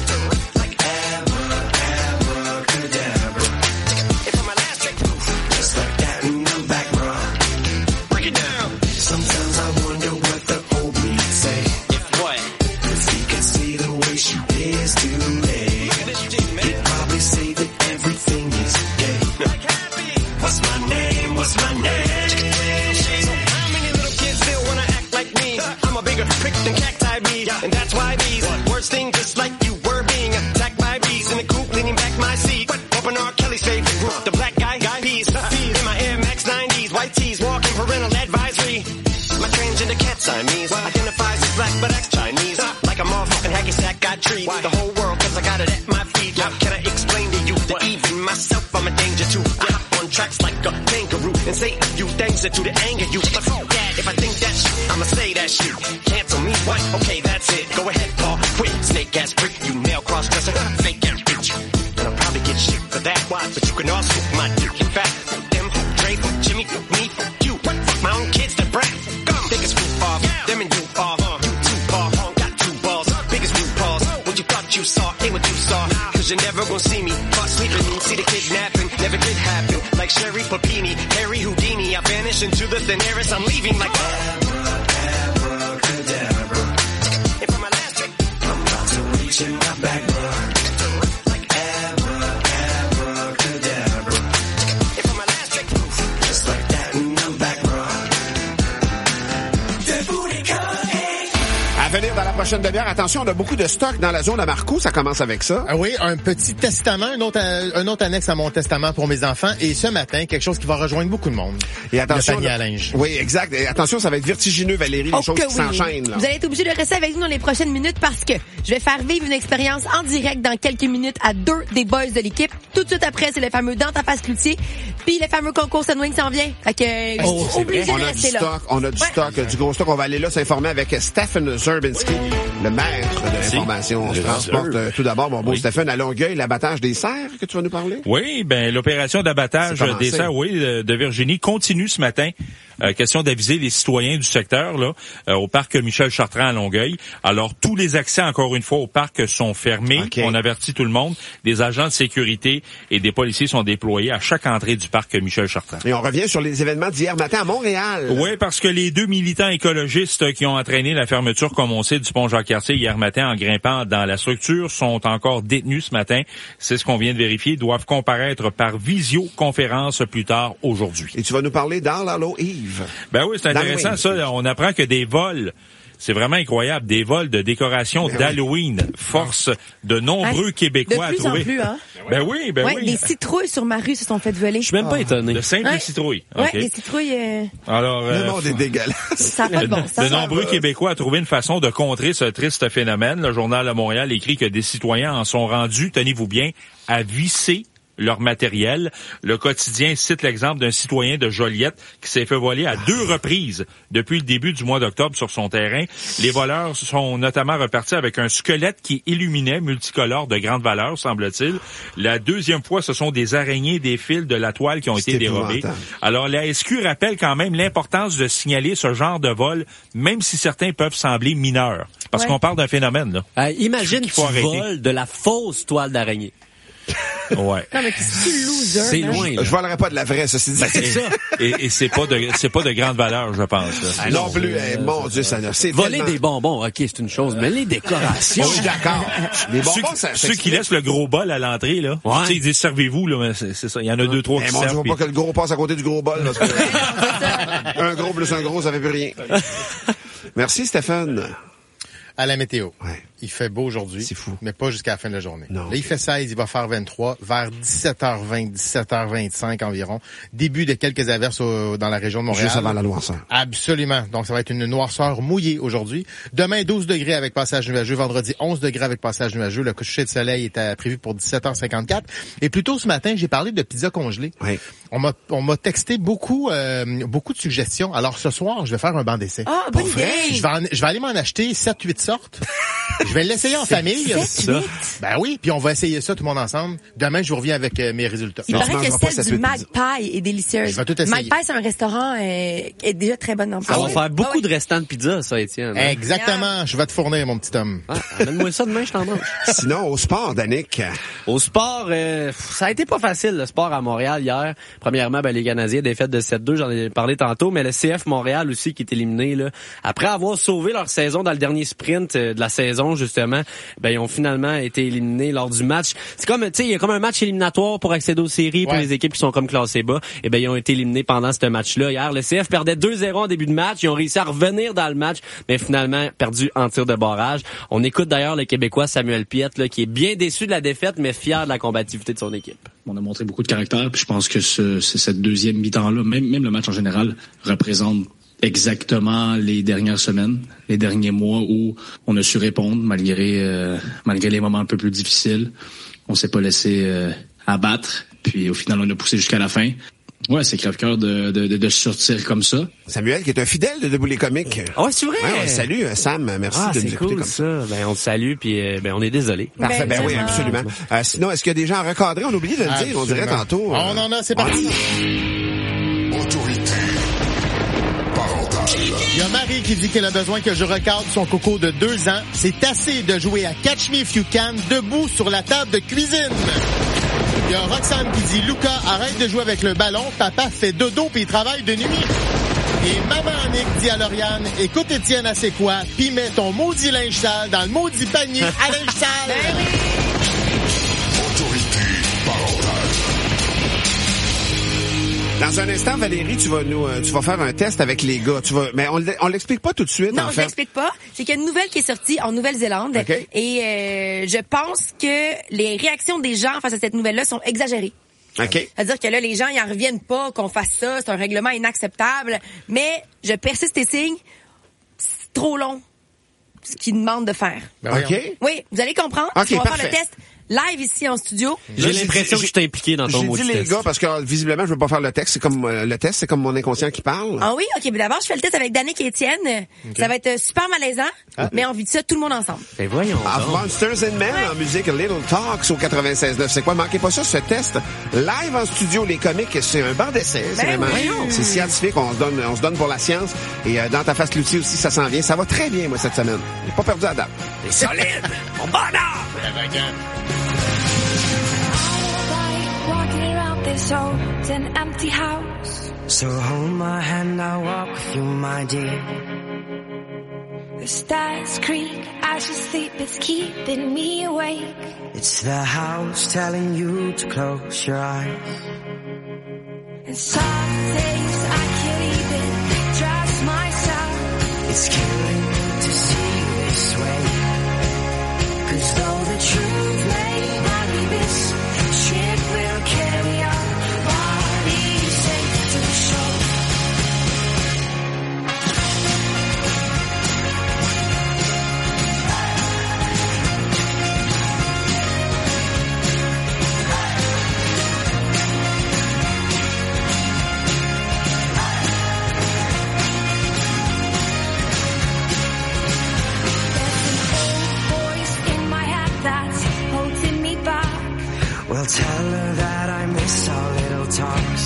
And that's why these words sting just like you were being attacked by bees in the coop, leaning back my seat. Open R. Kelly's favorite group, the black guy peas. In my Air Max 90s, white tees, walking parental advisory. My transgender cat Siamese identifies as black but acts Chinese. Like a motherfucking hacky sack, got treat the whole world cause I got it at my feet. How can I explain to you that even myself I'm a danger to? I hop on tracks like a kangaroo and say a few things that do to anger you. But fuck that, if I think that shit, I'ma say that shit. Cancel me, what? Okay, that's it. Go ahead, Paul. Quit, snake ass prick, you male cross-dresser, fake ass bitch. And I'll probably get shit for that. Why? But you can also my dick. In fact, them, Dre, Jimmy, me, you. Fuck my own kids, that brat. Think it's roof off. Them and you off. You too far. Got two balls. Biggest blue paws. What you thought you saw ain't what you saw. Cause you're never gonna see me caught sleeping. See the kidnapping. Never did happen. Like Sherry Papini, Harry Houdini. I vanish into the thin air as I'm leaving like abracadabra. And for my last trick, I'm about to reach in my back, bro. Like abracadabra. And for my last trick, just like that, and I'm back, bro. À venir dans la prochaine demi-heure, attention, on a beaucoup de stock dans la zone à Marcoux, ça commence avec ça. Ah oui, un petit testament, un autre annexe à mon testament pour mes enfants, et ce matin, quelque chose qui va rejoindre beaucoup de monde. Et attention, le panier à linge. Oui, exact. Et attention, ça va être vertigineux, Valérie, les choses qui s'enchaînent. Là. Vous allez être obligé de rester avec nous dans les prochaines minutes parce que je vais faire vivre une expérience en direct dans quelques minutes à 2 des boys de l'équipe. Tout de suite après, c'est le fameux Dans ta face Cloutier. Puis le fameux concours Sunwing s'en vient. Fait que, obligé de rester là. On a du stock, du gros stock. On va aller là s'informer avec Stephen Zerbinski, le maître de l'information. On se transporte tout d'abord, mon beau Stephen, à Longueuil, l'abattage des cerfs que tu vas nous parler? Oui, l'opération d'abattage des cerfs, de Virginie continue ce matin. Question d'aviser les citoyens du secteur là au parc Michel Chartrand à Longueuil. Alors tous les accès encore une fois au parc sont fermés. Okay. On avertit tout le monde. Des agents de sécurité et des policiers sont déployés à chaque entrée du parc Michel Chartrand. Et on revient sur les événements d'hier matin à Montréal. Oui, parce que les 2 militants écologistes qui ont entraîné la fermeture, comme on sait, du pont Jacques-Cartier hier matin en grimpant dans la structure sont encore détenus ce matin. C'est ce qu'on vient de vérifier. Ils doivent comparaître par visioconférence plus tard aujourd'hui. Et tu vas nous parler d'Halloween Eve. Ben oui, c'est intéressant ça. On apprend que des vols, c'est vraiment incroyable, des vols de décoration d'Halloween forcent de nombreux Québécois à trouver. De plus en plus, hein? Ben oui. Des citrouilles sur ma rue se sont faites voler. Je suis même pas étonné. De simples citrouilles. Ouais, des citrouilles. Alors, le monde est dégueulasse. Ça n'a pas de bon sens. De nombreux Québécois ont trouvé une façon de contrer ce triste phénomène. Le Journal de Montréal écrit que des citoyens en sont rendus, tenez-vous bien, à visser leur matériel. Le quotidien cite l'exemple d'un citoyen de Joliette qui s'est fait voler à 2 reprises depuis le début du mois d'octobre sur son terrain. Les voleurs sont notamment repartis avec un squelette qui illuminait multicolore de grande valeur, semble-t-il. La deuxième fois, ce sont des araignées, des fils, de la toile qui ont été dérobés. Alors, la SQ rappelle quand même l'importance de signaler ce genre de vol, même si certains peuvent sembler mineurs. Parce qu'on parle d'un phénomène, là. Imagine tu voles de la fausse toile d'araignée. Ouais. Non, mais c'est loser. C'est loin. Je volerais pas de la vraie, ceci dit. C'est ça. Et c'est pas de grande valeur, je pense. Non plus. Mon Dieu, ça c'est voler des bonbons, ok, c'est une chose, mais les décorations. Je suis d'accord. Les bonbons, ceux qui laissent le gros bol à l'entrée, là. Tu sais, ils disent servez-vous, là, mais c'est ça. Il y en a 2, 3 qui servent. Je vois pas que le gros passe à côté du gros bol, parce que un gros plus un gros, ça fait plus rien. Merci, Stéphane. À la météo. Ouais. Il fait beau aujourd'hui. C'est fou. Mais pas jusqu'à la fin de la journée. Non. Là, il fait 16, il va faire 23. Vers 17h20, 17h25 environ. Début de quelques averses dans la région de Montréal. Juste avant la noirceur. Absolument. Donc, ça va être une noirceur mouillée aujourd'hui. Demain, 12 degrés avec passage nuageux. Vendredi, 11 degrés avec passage nuageux. Le coucher de soleil était prévu pour 17h54. Et plus tôt ce matin, j'ai parlé de pizza congelée. Oui. On m'a texté beaucoup de suggestions. Alors, ce soir, je vais faire un banc d'essai. Ah, bonne idée! Je vais aller m'en acheter 7-8 sortes. Je vais l'essayer en famille. Ben oui, puis on va essayer ça tout le monde ensemble. Demain, je vous reviens avec mes résultats. Il paraît que celle du Mag Pie est délicieuse. Je vais tout essayer. Mag Pie, c'est un restaurant est déjà très bonne dans le Ça va faire beaucoup de restants de pizza, ça, Étienne. Exactement. Je vais te fournir, mon petit homme. Amène-moi ça demain, je t'en mange. Sinon, au sport, Danick. Au sport, ça a été pas facile, le sport à Montréal hier. Premièrement, les Canadiens, défaite de 7-2, j'en ai parlé tantôt, mais le CF Montréal aussi qui est éliminé, là. Après avoir sauvé leur saison dans le dernier sprint de la saison, justement, ils ont finalement été éliminés lors du match. C'est comme, tu sais, il y a comme un match éliminatoire pour accéder aux séries pour les équipes qui sont comme classées bas. Ils ont été éliminés pendant ce match-là. Hier, le CF perdait 2-0 en début de match. Ils ont réussi à revenir dans le match, mais finalement perdu en tir de barrage. On écoute d'ailleurs le Québécois Samuel Piette, là, qui est bien déçu de la défaite, mais fier de la combativité de son équipe. On a montré beaucoup de caractère, puis je pense que cette deuxième mi-temps-là, même le match en général, représente exactement les dernières semaines, les derniers mois où on a su répondre malgré les moments un peu plus difficiles. On s'est pas laissé abattre, puis au final on a poussé jusqu'à la fin. Ouais, c'est crève-cœur de sortir comme ça. Samuel, qui est un fidèle de Debout les comiques. Oh, c'est vrai? Ouais, salut, Sam. Merci de nous écouter cool, comme ça. On te salue, puis on est désolé. Parfait, oui, absolument. Sinon, est-ce qu'il y a des gens à recadrer? On a oublié de le dire, on dirait tantôt. On en a, c'est parti. Autorité parentale. Il y a Marie qui dit qu'elle a besoin que je recadre son coco de 2 ans. C'est assez de jouer à Catch Me If You Can debout sur la table de cuisine. Il y a Roxane qui dit « Lucas, arrête de jouer avec le ballon. Papa fait dodo puis il travaille de nuit. » Et Maman Annick dit à Lauriane « Écoute Étienne à c'est quoi, puis mets ton maudit linge sale dans le maudit panier à linge sale. » Autorité parentale. Dans un instant, Valérie, tu vas faire un test avec les gars. Mais on l'explique pas tout de suite, non, en fait. Non, je l'explique pas. C'est qu'il y a une nouvelle qui est sortie en Nouvelle-Zélande. Okay. Et je pense que les réactions des gens face à cette nouvelle-là sont exagérées. OK. C'est-à-dire que là, les gens, ils en reviennent pas qu'on fasse ça. C'est un règlement inacceptable. Mais je persiste et signe. C'est trop long, ce qu'ils demandent de faire. OK. Oui, vous allez comprendre. OK, on va parfait. faire le test live ici en studio. J'ai l'impression que je t'ai impliqué dans ton mot J'ai dit de les test. gars parce que visiblement je veux pas faire le texte. C'est comme mon inconscient qui parle. Ah oui? OK, mais d'abord, je fais le test avec Danick et Étienne. OK. Ça va être super malaisant, mais on vit ça tout le monde ensemble. Ben voyons. Monsters and Men en musique Little Talks au 96.9. C'est quoi? Manquez pas ça, ce test. Live en studio, les comiques, c'est un banc d'essai. C'est vraiment, c'est scientifique. On se donne pour la science. Et dans ta face l'outil aussi, ça s'en vient. Ça va très bien, moi, cette semaine. J'ai pas perdu la date. C'est solide! Mon bonheur! Walking around this old and empty house. So hold my hand, I'll walk with you, my dear. The stars creak as you sleep, it's keeping me awake. It's the house telling you to close your eyes. And some days I can't even trust myself. It's killing to see you this way. 'Cause though the truth may not be this, shit will carry our bodies safe to shore. Well, tell her that I miss our little talks.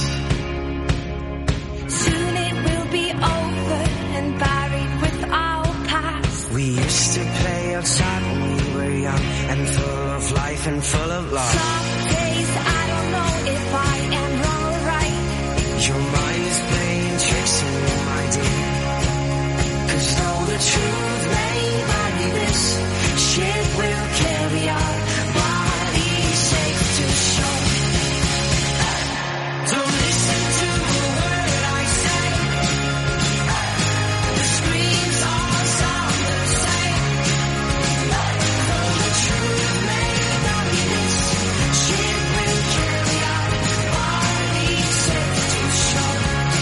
Soon it will be over and buried with our past. We used to play outside when we were young and full of life and full of love. Some days I don't know if I am wrong or right. Your mind is playing tricks on you, my dear. 'Cause though the truth may not be this, shit will carry our bodies safe to shore. Don't listen to a word I say. The screams all sound the same. Though the truth may not be this, shit will carry our bodies safe to shore.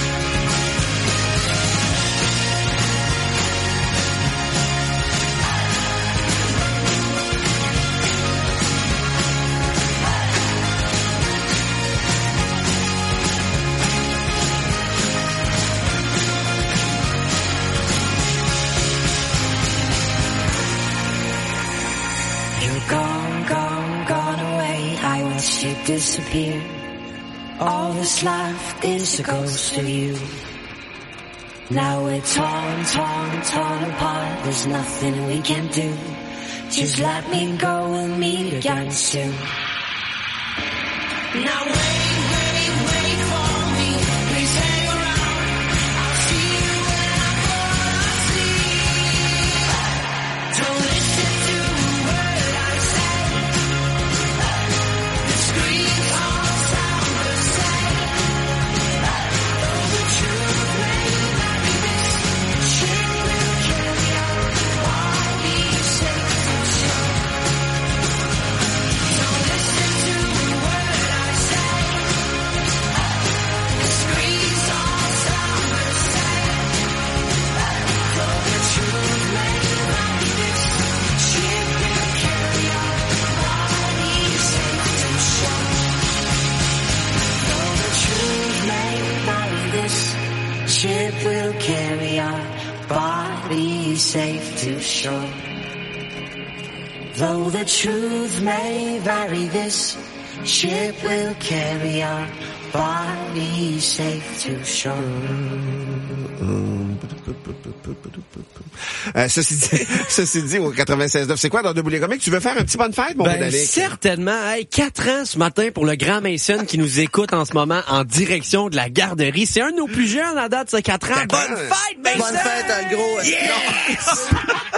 Gone away. I watched you disappear. All that's left is a ghost of you. Now we're torn apart. There's nothing we can do. Just let me go, we'll meet again soon. Now wait for me. Please hang around. I'll see you when I fall asleep. Don't listen to a word I say. The screams all sound the same. Though the truth may not be this, shit will carry our bodies safe to shore. Don't listen to a word I say. The screams all sound the same. Though the truth may not be this, shit will carry our bodies safe to shore. Though the truth may not be this, ship will carry our bodies safe to shore. Though the truth may vary, this ship will carry our bodies safe to shore. Ceci dit, au 96.9, c'est quoi dans Debout les comiques? Tu veux faire un petit bonne fête, mon Ben, Danick? certainement. Hey, 4 ans ce matin pour le grand Mason qui nous écoute en ce moment en direction de la garderie. C'est un de nos plus jeunes à date, ça, 4 ans. Bonne fête, Mason! Bonne fête, le gros. Yes!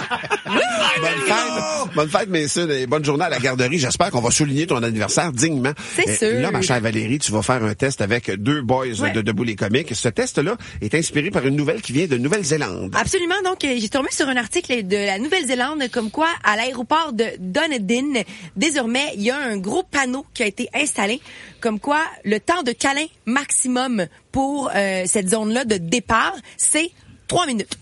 Bonne fête, Mason, et bonne journée à la garderie. J'espère qu'on va souligner ton anniversaire dignement. C'est sûr. Là, ma chère Valérie, tu vas faire un test avec 2 boys de Debout les comiques. Ce test-là est inspiré par une nouvelle qui vient de Nouvelle-Zélande. Absolument. Donc, j'ai tombé sur un article de la Nouvelle-Zélande comme quoi, à l'aéroport de Dunedin, désormais, il y a un gros panneau qui a été installé comme quoi le temps de câlin maximum pour cette zone-là de départ, c'est 3 minutes.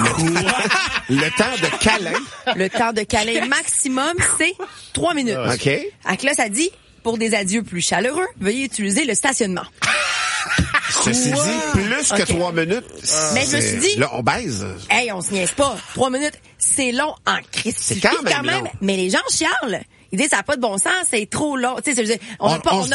Le temps de câlin. Le temps de câlin maximum, c'est 3 minutes. OK. Donc là, ça dit, pour des adieux plus chaleureux, veuillez utiliser le stationnement. Ceci dit, plus que 3 minutes, mais je me suis dit... Là, on baise. Hey, on se niaise pas. 3 minutes, c'est long en Christ. C'est quand même long. Mais les gens chialent. Ils disent, ça n'a pas de bon sens, c'est trop long. Tu sais, on n'a pas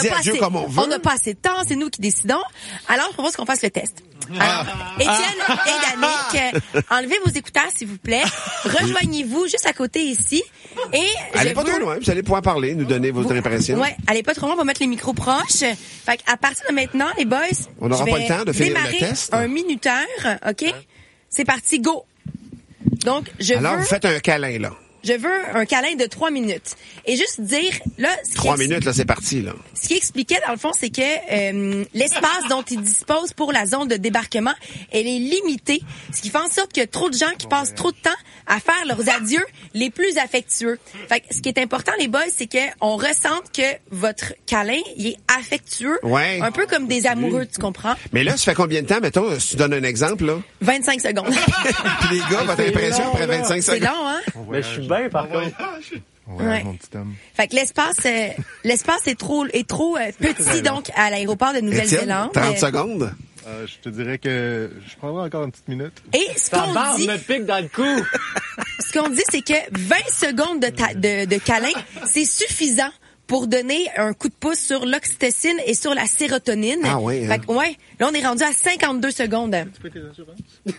assez de temps, c'est nous qui décidons. Alors, je propose qu'on fasse le test. Alors, Étienne et Danick, enlevez vos écouteurs, s'il vous plaît. Rejoignez-vous juste à côté ici. Et allez pas trop loin, vous allez pouvoir parler, nous donner vos impressions. Ouais, allez pas trop loin, on va mettre les micros proches. Fait qu'à partir de maintenant, les boys, on n'aura pas le temps de finir le test. Un minuteur, OK? C'est parti, go! Donc, Alors, vous faites un câlin, là. Je veux un câlin de 3 minutes. Et juste dire, là... 3 minutes, là, c'est parti, là. Ce qui expliquait, dans le fond, c'est que l'espace dont ils disposent pour la zone de débarquement, elle est limitée. Ce qui fait en sorte qu'il y a trop de gens qui passent trop de temps à faire leurs adieux les plus affectueux. Fait que ce qui est important, les boys, c'est qu'on ressente que votre câlin, il est affectueux. Ouais. Un peu comme des amoureux, tu comprends? Mais là, ça fait combien de temps, mettons, si tu donnes un exemple, là? 25 secondes. Puis les gars, votre impression après 25 secondes? C'est long, hein? Mais je suis bien, par contre. Ouais. Mon petit homme. Fait que l'espace est trop petit, donc, à l'aéroport de Nouvelle-Zélande. 30 secondes? Je te dirais que je prendrai encore une petite minute. Et ce qu'on dit... me pique dans le cou. Ce qu'on dit, c'est que 20 secondes de câlin, c'est suffisant pour donner un coup de pouce sur l'oxytocine et sur la sérotonine. Ah oui, Fait que, ouais. Là, on est rendu à 52 secondes. Tu peux tes assurances?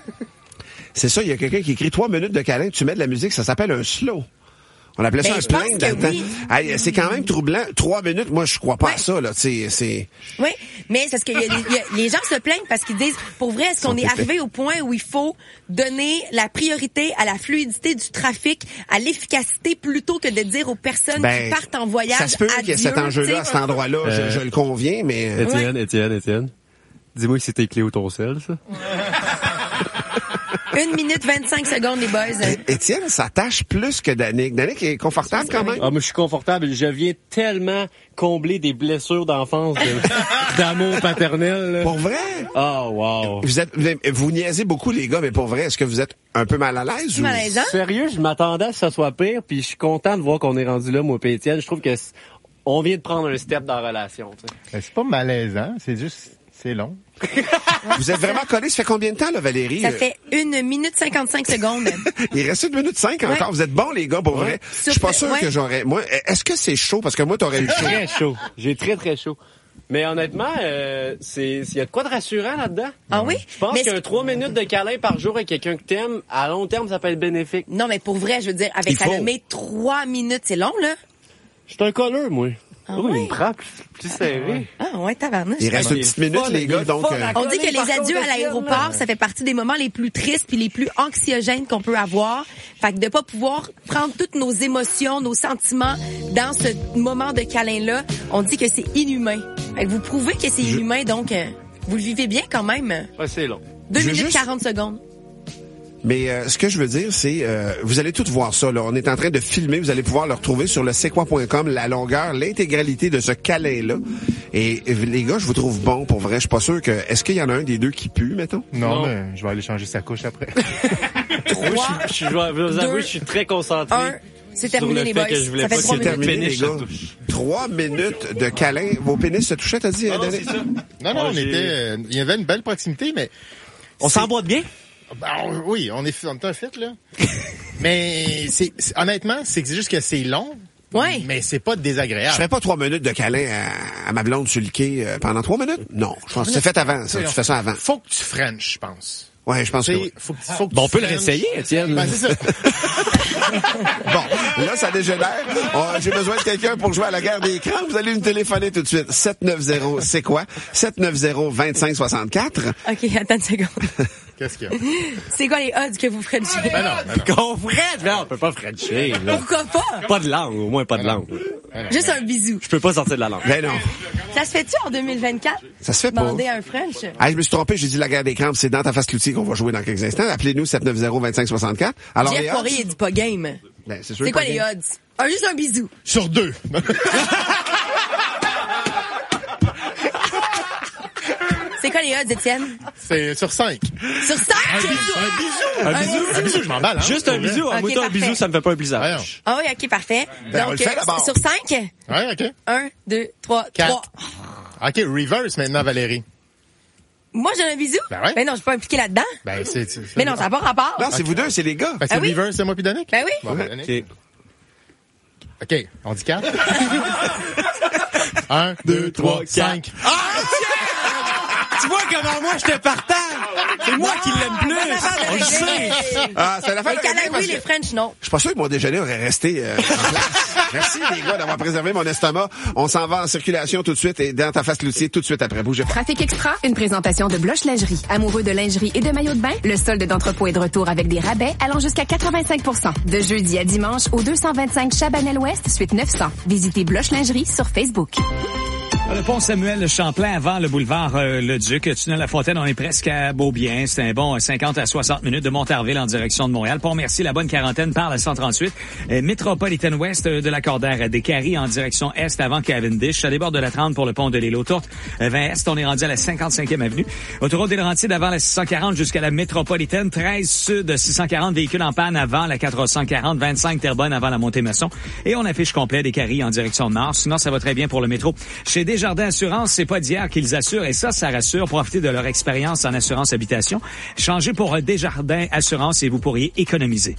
C'est ça, il y a quelqu'un qui écrit 3 minutes de câlin, tu mets de la musique, ça s'appelle un slow. On appelait ça un plainte dans le temps. Hey, c'est quand même troublant. 3 minutes, moi, je crois pas à ça, là. C'est... Oui, mais c'est parce que les gens se plaignent parce qu'ils disent, pour vrai, est-ce qu'on est arrivé au point où il faut donner la priorité à la fluidité du trafic, à l'efficacité, plutôt que de dire aux personnes qui partent en voyage ça se peut qu'il y ait cet enjeu-là, à cet endroit-là, je le conviens, mais... Étienne, dis-moi que c'était clé ou ton sel, ça? 1 minute 25 secondes, les boys. Étienne s'attache plus que Danick. Danick est confortable quand même. Ah, moi, je suis confortable. Je viens tellement combler des blessures d'enfance, d'amour paternel. Là. Pour vrai? Oh, wow. Vous niaisez beaucoup, les gars, mais pour vrai, est-ce que vous êtes un peu mal à l'aise? Ou... Malaisant? Sérieux, je m'attendais à ce que ça soit pire, puis je suis content de voir qu'on est rendu là, moi et Étienne. Je trouve que on vient de prendre un step dans la relation. Tu sais. C'est pas malaisant, c'est juste... C'est long. Vous êtes vraiment collés. Ça fait combien de temps, là, Valérie? Ça fait 1 minute 55 secondes. Il reste 1 minute 5 encore. Ouais. Vous êtes bons, les gars, pour vrai. Je suis pas sûr que j'aurais... Moi, est-ce que c'est chaud? Parce que moi, t'aurais eu chaud. Très chaud. J'ai très, très chaud. Mais honnêtement, il y a de quoi de rassurant là-dedans. Ah oui? Je pense qu'un 3 minutes de câlin par jour avec quelqu'un que t'aimes, à long terme, ça peut être bénéfique. Non, mais pour vrai, je veux dire, avec Salomé, 3 minutes, c'est long, là? Je suis un colleur, moi. Ah oui, ouais? une frappe plus serrée. Ah ouais, tabarnouche. Il reste une petite minute, les gars, donc... On dit que les adieux à l'aéroport, ça fait partie des moments les plus tristes puis les plus anxiogènes qu'on peut avoir. Fait que de pas pouvoir prendre toutes nos émotions, nos sentiments dans ce moment de câlin-là, on dit que c'est inhumain. Fait que vous prouvez que c'est inhumain, donc vous le vivez bien quand même. Ouais, c'est long. 2 minutes 40 secondes. Mais ce que je veux dire, c'est vous allez tout voir ça. Là. On est en train de filmer. Vous allez pouvoir le retrouver sur le c'est-quoi.com, la longueur, l'intégralité de ce câlin-là. Et les gars, je vous trouve bon pour vrai. Je suis pas sûr que... Est-ce qu'il y en a un des deux qui pue, mettons? Non. Mais je vais aller changer sa couche après. 3, je dois vous avouer, je suis très concentré. 1, c'est terminé, les boys. Ça fait 3 minutes. Terminé, les gars. 3 minutes de câlin. Vos pénis se touchaient, t'as dit? Non, c'est ça. Non, on était... il y avait une belle proximité, mais... On s'emboîte bien? Ben, oui, on est un fit, là. Mais honnêtement, c'est juste que c'est long. Ouais. Mais c'est pas désagréable. Je ferais pas 3 minutes de câlin à ma blonde sur le quai pendant 3 minutes? Non. Je pense que c'est fait avant, ça. Tu fais ça avant. Faut que tu frenches, je pense. Ouais, je pense que oui. Faut que on peut le réessayer, Étienne. Ben, c'est ça. Bon, là, ça dégénère. J'ai besoin de quelqu'un pour jouer à la guerre des écrans. Vous allez nous téléphoner tout de suite. 790, c'est quoi? 790-2564. OK, attends une seconde. Qu'est-ce qu'il y a? C'est quoi les odds que vous frenchez? Ben non. Qu'on french? Non, on peut pas frencher. Pourquoi pas? Pas de langue, au moins pas de langue. Juste un bisou. Je peux pas sortir de la langue. Ben non. Ça se fait-tu en 2024? Ça se fait pas. Demander un French? Ah, je me suis trompé, j'ai dit la guerre des crampes, c'est dans ta face cloutier qu'on va jouer dans quelques instants. Appelez-nous 790-2564. Alors, Jeff Poirier, il dit pas game. Ben, c'est sûr. C'est quoi les odds? Juste un bisou. Sur 2. C'est quoi quoi les odds, Étienne? C'est sur 5. Sur 5? Un bisou, je m'emballe, hein? Juste un bisou. Ok, Moi, un parfait. bisou, ça me fait pas un blizzard. Ah oui, OK, parfait. Ben, on Donc, le fait d'abord. sur 5? Ouais, OK. 1, 2, 3, 3. OK, reverse maintenant, Valérie. Moi, j'ai un bisou? Ben ouais. Mais non, je suis pas impliqué là-dedans. Ben, c'est Mais non, ça n'a pas rapport. Non, c'est vous deux, c'est les gars. Ben, c'est Ah oui? reverse, c'est moi puis Danick? Ben oui. Bon, ben, Danick. OK, on dit 4. 1, 2, 3, 5. Ah, tu vois comment moi, je te partage. C'est moi qui l'aime plus. On le sait. Ah, c'est l'affaire Les de régler Canadiens, parce oui, que les French, non. je suis pas sûr que mon déjeuner aurait resté en place. Merci les gars d'avoir préservé mon estomac. On s'en va en circulation tout de suite et dans ta face Loutier tout de suite après. Bougez pas. Trafic Extra, une présentation de Bloch Lingerie. Amoureux de lingerie et de maillots de bain, le solde d'entrepôt est de retour avec des rabais allant jusqu'à 85%. De jeudi à dimanche au 225 Chabanel-Ouest, suite 900. Visitez Bloch Lingerie sur Facebook. Le pont Samuel Champlain avant le boulevard Le Duc. Tunnel La Fontaine, on est presque à Beaubien. C'est un bon 50 à 60 minutes de Montarville en direction de Montréal. Pont Mercier, la bonne quarantaine par la 138. Métropolitaine Ouest de la Cordère à Descaries en direction Est avant Cavendish. Ça déborde de la 30 pour le pont de l'Île aux Tourtes. 20 Est, on est rendu à la 55e avenue. Autoroute des Laurentides avant la 640 jusqu'à la Métropolitaine. 13 Sud, 640 véhicules en panne avant la 440. 25 Terrebonne avant la Montée-Masson. Et on affiche complet Descaries en direction Nord. Sinon, ça va très bien pour le métro. Chez Desjardins Assurance, c'est pas d'hier qu'ils assurent et ça rassure. Profitez de leur expérience en assurance habitation. Changez pour Desjardins Assurance et vous pourriez économiser.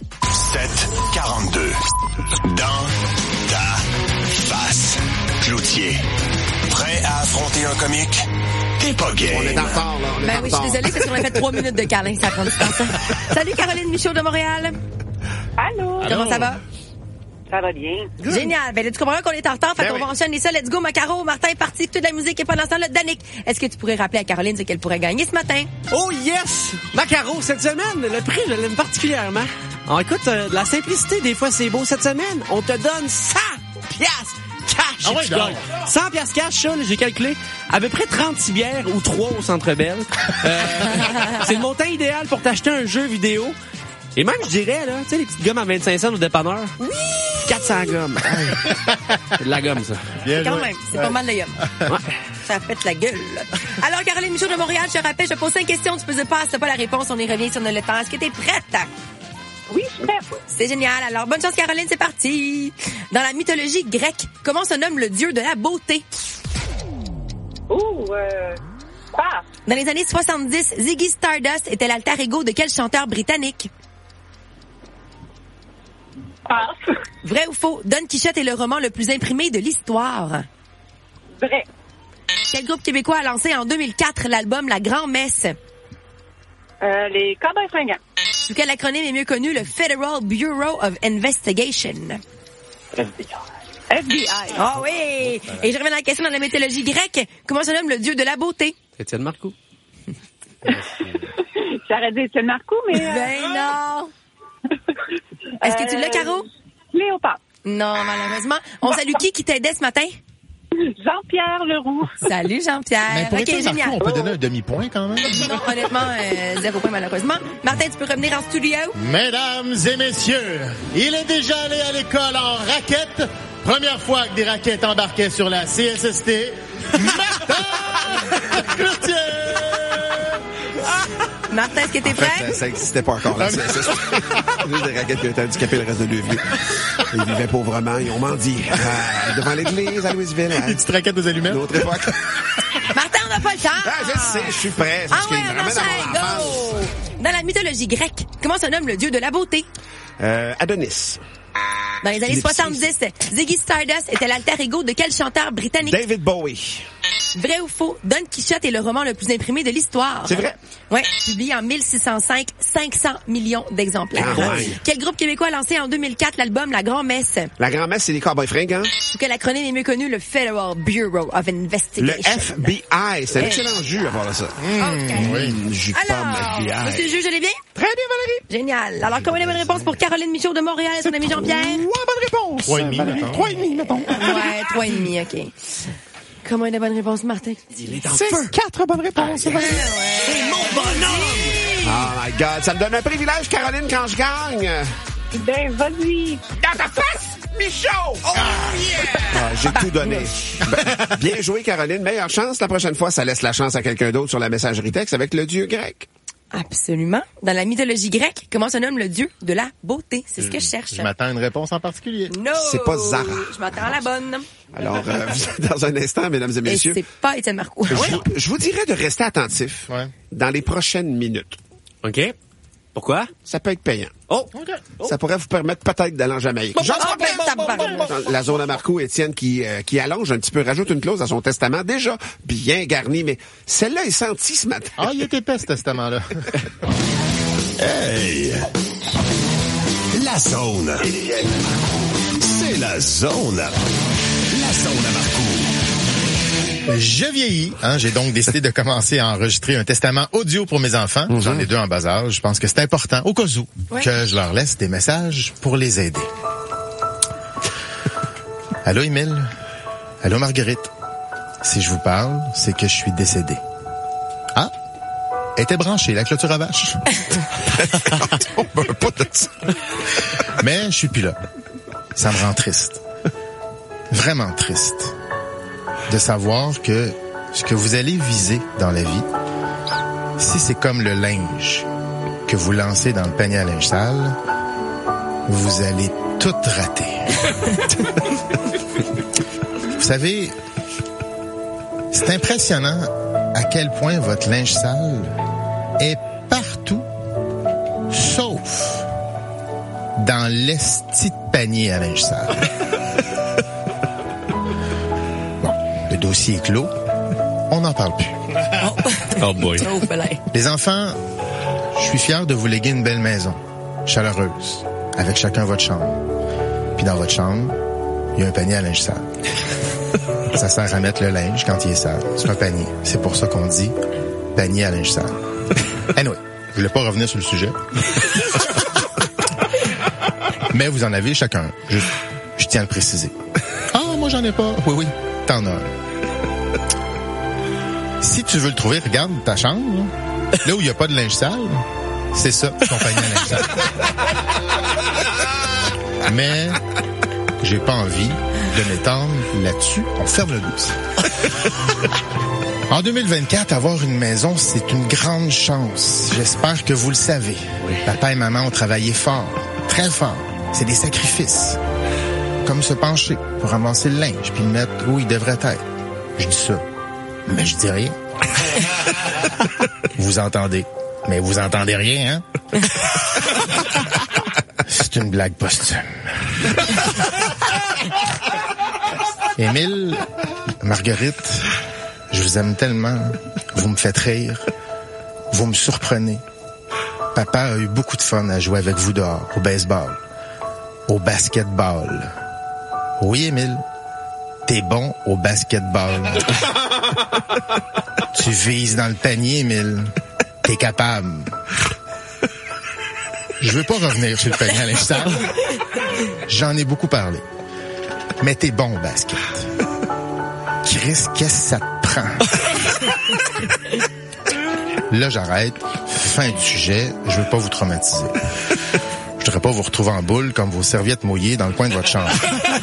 742. Dans ta face. Cloutier. Prêt à affronter un comique? T'es pas gay. On est en retard, là. On est Ben en oui, je suis retard. désolée parce qu'on a fait 3 minutes de câlin. Ça prend du temps, ça. Salut Caroline Michaud de Montréal. Allô? Comment ça va? Ça va bien. Génial. Ben là, tu comprends qu'on est en retard. Fait Ben qu'on oui. va enchaîner ça. Let's go, Macaro. Martin est parti. Toute la musique et pendant ce temps-là, Danick. Est-ce que tu pourrais rappeler à Caroline ce qu'elle pourrait gagner ce matin? Oh yes! Macaro, cette semaine, le prix, je l'aime particulièrement. Alors écoute, de la simplicité, des fois, c'est beau. Cette semaine, on te donne 100 piastres cash. Ah ouais, Tu donc. gagnes. 100 piastres cash, ça, là, j'ai calculé, à peu près 36 bières ou 3 au Centre Bell. C'est le montant idéal pour t'acheter un jeu vidéo. Et même, je dirais, là, tu sais, les petites gommes à 25 cents au dépanneur. Oui! 400 gommes. C'est de la gomme, ça. Quand même, c'est pas mal de yum. Ça pète la gueule. Alors, Caroline Michaud de Montréal, je te rappelle, je te pose 5 questions, tu peux pas, c'est pas la réponse, on y revient si on a le temps. Est-ce que t'es prête? Oui, je suis prête. C'est génial. Alors, bonne chance, Caroline, c'est parti. Dans la mythologie grecque, comment se nomme le dieu de la beauté? Passe. Dans les années 70, Ziggy Stardust était l'alter ego de quel chanteur britannique? Passe. Vrai ou faux? Don Quichotte est le roman le plus imprimé de l'histoire. Vrai. Quel groupe québécois a lancé en 2004 l'album La Grand-Messe? Les Cowboys fringants. Sous quel acronyme est mieux connu le Federal Bureau of Investigation? FBI. Ah oui! Et je reviens à la question dans la mythologie grecque. Comment se nomme le dieu de la beauté? Étienne Marcoux. J'aurais dit Étienne Marcoux, mais... Ben non! Est-ce que tu l'as, Caro? Léopard. Non, malheureusement. On salue qui t'aidait ce matin? Jean-Pierre Leroux. Salut, Jean-Pierre. Mais pour Ok, être génial. on peut donner un demi-point quand même. Non, honnêtement, 0 point malheureusement. Martin, tu peux revenir en studio? Mesdames et messieurs, il est déjà allé à l'école en raquette. Première fois que des raquettes embarquaient sur la CSST. Martin Cloutier! Martin, est-ce que t'es En fait, prêt? ça n'existait pas encore, là. C'est juste des raquettes qui ont été handicapées le reste de leur vie. Ils vivaient pauvrement, ils ont mendié. Devant l'église, à Louisville. Des petites raquettes aux allumettes. D'autres époques. Martin, on n'a pas le temps! Ah, je sais, je suis prêt. C'est Ah parce ouais, qu'il me on ramène à enchaîne, mon enfance. go! Dans la mythologie grecque, comment se nomme le dieu de la beauté? Adonis. Dans les années Ellipsis. 70, Ziggy Stardust était l'alter ego de quel chanteur britannique? David Bowie. Vrai ou faux? Don Quichotte est le roman le plus imprimé de l'histoire. C'est vrai. Ouais, publié en 1605, 500 millions d'exemplaires. Ah ouais. Quel groupe québécois a lancé en 2004 l'album La Grand-Messe? La grand-messe, c'est les Cowboys fringants. Sous quel acronyme est mieux connu le Federal Bureau of Le Investigation? FBI. C'est un excellent jus à voir ça. Jus de pomme, Alors, FBI. monsieur le juge, je l'ai bien? Très bien, Valérie. Génial. Alors, combien de bonnes réponses pour Caroline Michaud de Montréal et son ami Jean-Pierre? 3 bonnes réponses. 3,5, mettons. 3,5, mettons. Ouais, 3,5, OK. Combien de bonnes réponses, Martin? Il est en C'est feu. 4 bonnes réponses. C'est mon bonhomme! Oh my God, ça me donne un privilège, Caroline, quand je gagne. Ben, vas-y. Dans ta face! Michaud! Oh, yeah! J'ai tout donné. Bien joué, Caroline. Meilleure chance. La prochaine fois, ça laisse la chance à quelqu'un d'autre sur la messagerie texte avec le dieu grec. Absolument. Dans la mythologie grecque, comment se nomme le dieu de la beauté? C'est ce que je cherche. Je m'attends à une réponse en particulier. Non! C'est pas Zara. Je m'attends à la bonne. Alors, dans un instant, mesdames et messieurs. Et c'est pas Étienne Marcoux. Je vous dirais de rester attentif dans les prochaines minutes. OK. Pourquoi? Ça peut être payant. Oh! Ça pourrait vous permettre peut-être d'aller en Jamaïque. La zone à Marcoux, Étienne, qui allonge un petit peu, rajoute une clause à son testament, déjà bien garni, mais celle-là est sentie ce matin. Ah, il est épais, ce testament-là. Hey! La zone. C'est la zone. La zone à Marcoux. Je vieillis, j'ai donc décidé de commencer à enregistrer un testament audio pour mes enfants. J'en ai 2 en bas âge. Je pense que c'est important, au cas où, que je leur laisse des messages pour les aider. Allô, Émile? Allô, Marguerite? Si je vous parle, c'est que je suis décédé. Ah? Était branchée, la clôture à vache. Mais je suis plus là. Ça me rend triste. Vraiment triste. De savoir que ce que vous allez viser dans la vie, si c'est comme le linge que vous lancez dans le panier à linge sale, vous allez tout rater. Vous savez, c'est impressionnant à quel point votre linge sale est partout, sauf dans l'esti de panier à linge sale. Le dossier est clos. On n'en parle plus. Oh boy. Les enfants, je suis fier de vous léguer une belle maison, chaleureuse, avec chacun votre chambre. Puis dans votre chambre, il y a un panier à linge sale. Ça sert à mettre le linge quand il est sale. C'est un panier. C'est pour ça qu'on dit panier à linge sale. Anyway, je voulais pas revenir sur le sujet. Mais vous en avez chacun. Je tiens à le préciser. Ah, moi j'en ai pas. Oui, t'en as un. Si tu veux le trouver, regarde ta chambre. Là où il n'y a pas de linge sale, c'est ça, ton panier à linge sale. Mais j'ai pas envie de m'étendre là-dessus. On ferme le dossier. En 2024, avoir une maison, c'est une grande chance. J'espère que vous le savez. Papa et maman ont travaillé fort, très fort. C'est des sacrifices. Comme se pencher pour ramasser le linge puis le mettre où il devrait être. Je dis ça, mais je dis rien. Vous entendez, mais vous entendez rien, hein? C'est une blague posthume. Émile, Marguerite, je vous aime tellement. Vous me faites rire. Vous me surprenez. Papa a eu beaucoup de fun à jouer avec vous dehors, au baseball, au basketball. Oui, Émile, t'es bon au basketball. Tu vises dans le panier, Émile. T'es capable. Je veux pas revenir sur le panier à linge sale. J'en ai beaucoup parlé. Mais t'es bon au basket. Chris, qu'est-ce que ça te prend? Là, j'arrête. Fin du sujet. Je veux pas vous traumatiser. Je voudrais pas vous retrouver en boule comme vos serviettes mouillées dans le coin de votre chambre.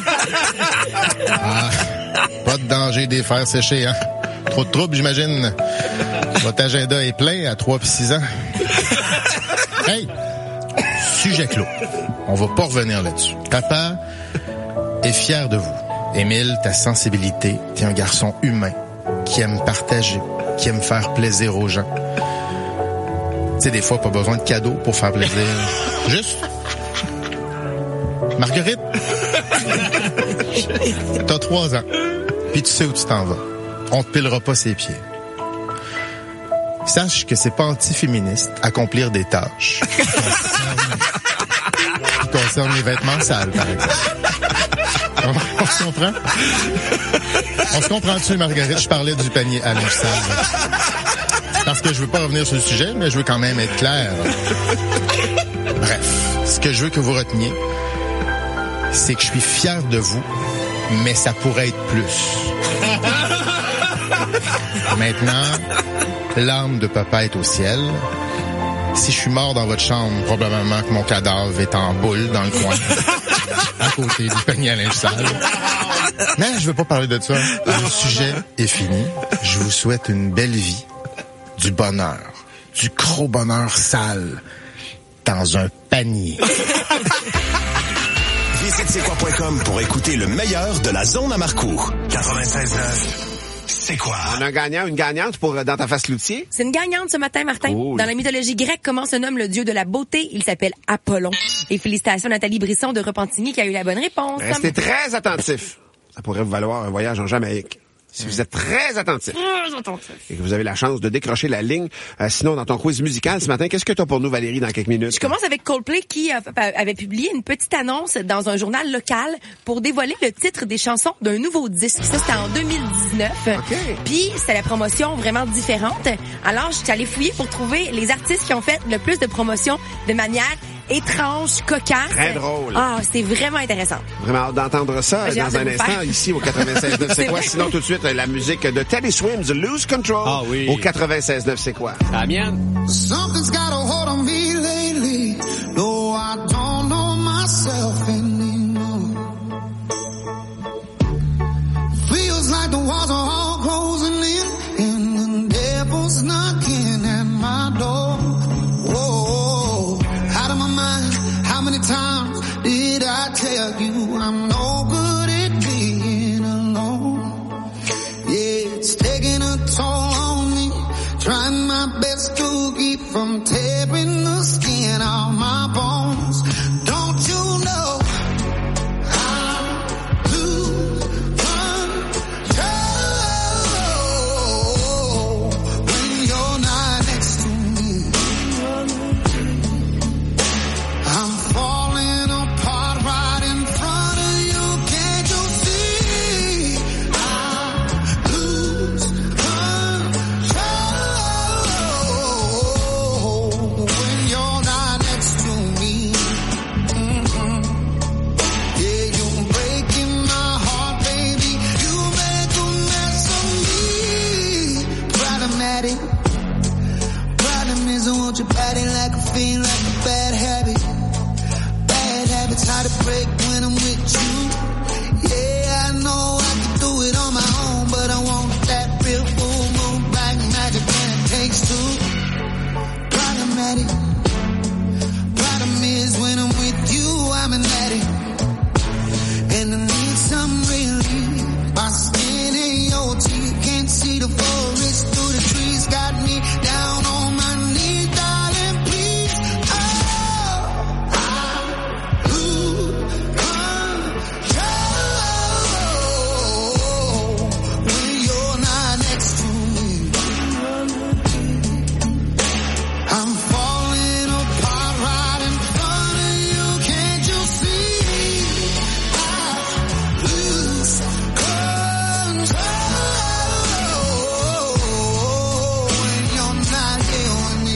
Ah, pas de danger de les faire sécher, hein? Trop de troubles, j'imagine. Votre agenda est plein à 3 puis 6 ans. Hey! Sujet clos. On va pas revenir là-dessus. Papa est fier de vous. Émile, ta sensibilité, t'es un garçon humain qui aime partager, qui aime faire plaisir aux gens. Tu sais, des fois, pas besoin de cadeaux pour faire plaisir. Juste. Marguerite, t'as 3 ans, puis tu sais où tu t'en vas. On te pilera pas ses pieds. Sache que c'est pas anti-féministe accomplir des tâches qui concernent les vêtements sales, par exemple. On se comprend? On se comprend dessus, Marguerite? Je parlais du panier à linge sale. Parce que je veux pas revenir sur le sujet, mais je veux quand même être clair. Bref, ce que je veux que vous reteniez, c'est que je suis fier de vous, mais ça pourrait être plus. Maintenant, l'âme de papa est au ciel. Si je suis mort dans votre chambre, probablement que mon cadavre est en boule dans le coin, à côté du panier à linge sale. Mais je veux pas parler de ça. Le sujet est fini. Je vous souhaite une belle vie, du bonheur, du gros bonheur sale, dans un panier. Visite c'est-quoi.com pour écouter le meilleur de la zone à Marcourt. 96.9. C'est quoi? On a un gagnant, une gagnante pour Dans ta face Loutier. C'est une gagnante ce matin, Martin. Cool. Dans la mythologie grecque, comment se nomme le dieu de la beauté? Il s'appelle Apollon. Et félicitations à Nathalie Brisson de Repentigny qui a eu la bonne réponse. Restez très attentifs. Ça pourrait vous valoir un voyage en Jamaïque. Si vous êtes très attentif et que vous avez la chance de décrocher la ligne. Sinon, dans ton quiz musical ce matin, qu'est-ce que tu as pour nous, Valérie, dans quelques minutes? Je commence avec Coldplay qui avait publié une petite annonce dans un journal local pour dévoiler le titre des chansons d'un nouveau disque. Ça, c'était en 2019. Okay. Puis, c'était la promotion vraiment différente. Alors, je suis allée fouiller pour trouver les artistes qui ont fait le plus de promotion de manière étrange, cocasse. Très drôle. Ah, c'est vraiment intéressant. Vraiment hâte d'entendre ça J'ai hâte dans de un vous instant, faire. ici au 96.9 C'est quoi? vrai. Sinon, tout de suite, la musique de Teddy Swims, Lose Control. Ah oui. Au 96.9 C'est quoi? La mienne. Something's got a hold on me lately. No, I don't know myself anymore. Feels like the walls are all closing in, and the devil's knocking at my door. Whoa, out of my mind. How many times did I tell you I'm no good at being alone? Yeah, it's taking a toll on me. Trying my best to keep from tearing the skin off my bones. Don't you know I lose control when you're not next to me? I'm falling apart right in front of you. Can't you see? I lose control when you're not next to me. Yeah, you're breaking my heart, baby. You make a mess of me. Problematic. Problem is I want your body like a fiend, like a bad habit. Bad habits hard to break when I'm with you. Yeah, I know I can do it on my own, but I want that real full moon black magic when it takes two. Problematic. Problem is when I'm with you, I'm an addict. And I need some relief. My skin in your teeth, can't see the forest through the trees. Got me down on my knees, darling, please. Oh, I lose control when you're not next to me. I'm falling apart right in front of you. Can't you see? I lose control when you're not here with me.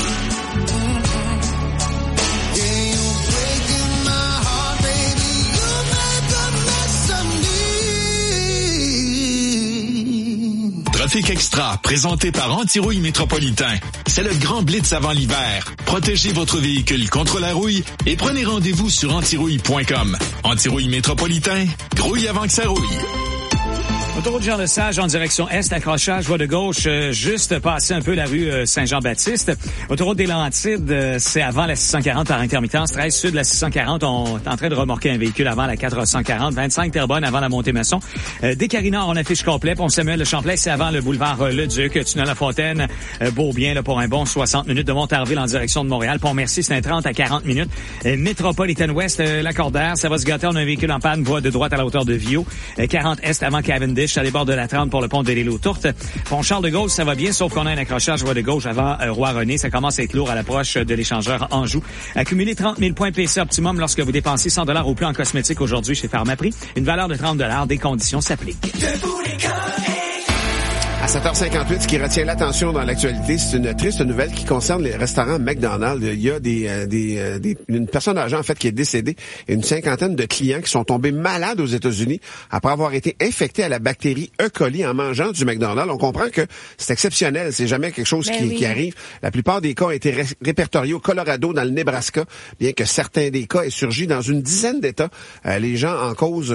Yeah, you're breaking my heart, baby. You make a mess of me. Trafic Extra, présenté par Antirouille Métropolitain. C'est le grand blitz avant l'hiver. Protégez votre véhicule contre la rouille et prenez rendez-vous sur antirouille.com. Antirouille Métropolitain, grouille avant que ça rouille. Autoroute Jean Lesage en direction est, accrochage, voie de gauche, juste passer un peu la rue Saint-Jean-Baptiste. Autoroute des Lantides, c'est avant la 640 par intermittence. 13 sud de la 640, on est en train de remorquer un véhicule avant la 440. 25 Terrebonne avant la Montée-Masson. Des Carinards, on affiche complet. Pont Samuel le Champlain, c'est avant le boulevard Le Duc. Tunnel La Fontaine, Beaubien là, pour un bon 60 minutes. De Montarville en direction de Montréal. Pont-Mercier, c'est un 30 à 40 minutes. Métropolitaine Ouest, Lacordaire, ça va se gâter. On a un véhicule en panne, voie de droite à la hauteur de Viau. 40 Est avant Cavendish, à les bords de la 30 pour le pont de l'île aux Tourtes. Pont Charles-de-Gaulle, ça va bien, sauf qu'on a un accrochage voie de gauche avant Roi-René. Ça commence à être lourd à l'approche de l'échangeur Anjou. Accumulez 30 000 points PC optimum lorsque vous dépensez 100 $ au plus en cosmétique aujourd'hui chez Pharmaprix. Une valeur de 30 $. Des conditions s'appliquent. À 7h58, ce qui retient l'attention dans l'actualité, c'est une triste nouvelle qui concerne les restaurants McDonald's. Il y a une personne âgée, en fait, qui est décédée et une cinquantaine de clients qui sont tombés malades aux États-Unis après avoir été infectés à la bactérie E. coli en mangeant du McDonald's. On comprend que c'est exceptionnel. C'est jamais quelque chose qui arrive. La plupart des cas ont été répertoriés au Colorado, dans le Nebraska, bien que certains des cas aient surgi dans une dizaine d'États. Les gens en cause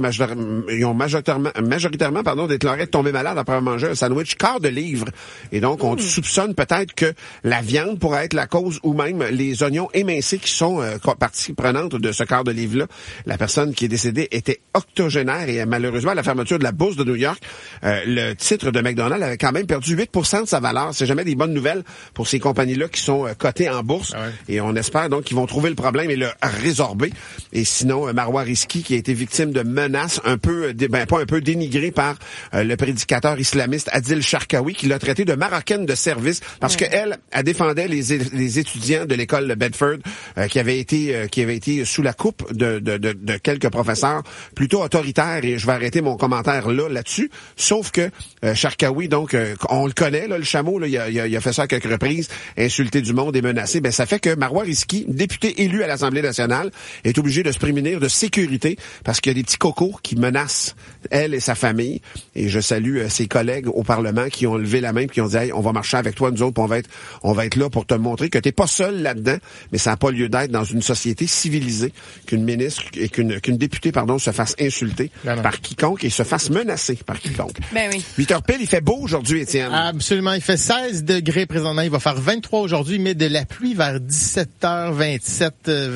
ils ont majoritairement déclaré être tombés malades après avoir mangé un sandwich quart de livre. Et donc, on soupçonne peut-être que la viande pourrait être la cause ou même les oignons émincés qui sont partie prenante de ce quart de livre-là. La personne qui est décédée était octogénaire et malheureusement, à la fermeture de la bourse de New York, le titre de McDonald's avait quand même perdu 8% de sa valeur. C'est jamais des bonnes nouvelles pour ces compagnies-là qui sont cotées en bourse. Ah ouais. Et on espère donc qu'ils vont trouver le problème et le résorber. Et sinon, Marois Risky, qui a été victime de menaces pas un peu dénigrées par le prédicateur islamiste Adil Sharkawi, qui l'a traité de marocaine de service parce qu'elle défendait les étudiants de l'école de Bedford qui avaient été sous la coupe de quelques professeurs plutôt autoritaires. Et je vais arrêter mon commentaire là-dessus. Sauf que Sharkawi, donc, on le connaît, là, le chameau, là, il a fait ça à quelques reprises, insulter du monde et menacer. Ben, ça fait que Marois Risky, député élu à l'Assemblée nationale, est obligé de se prémunir de sécurité parce qu'il y a des petits cocos qui menacent elle et sa famille. Et je salue ses collègues au Parlement qui ont levé la main et qui ont dit hey, on va marcher avec toi, nous autres, on va être là pour te montrer que t'es pas seul là-dedans, mais ça n'a pas lieu d'être dans une société civilisée qu'une ministre et qu'une députée, se fasse insulter par quiconque et se fasse menacer par quiconque. Ben oui. 8h pile, il fait beau aujourd'hui, Étienne. Absolument, il fait 16 degrés présentement, il va faire 23 aujourd'hui, mais de la pluie vers 17h27,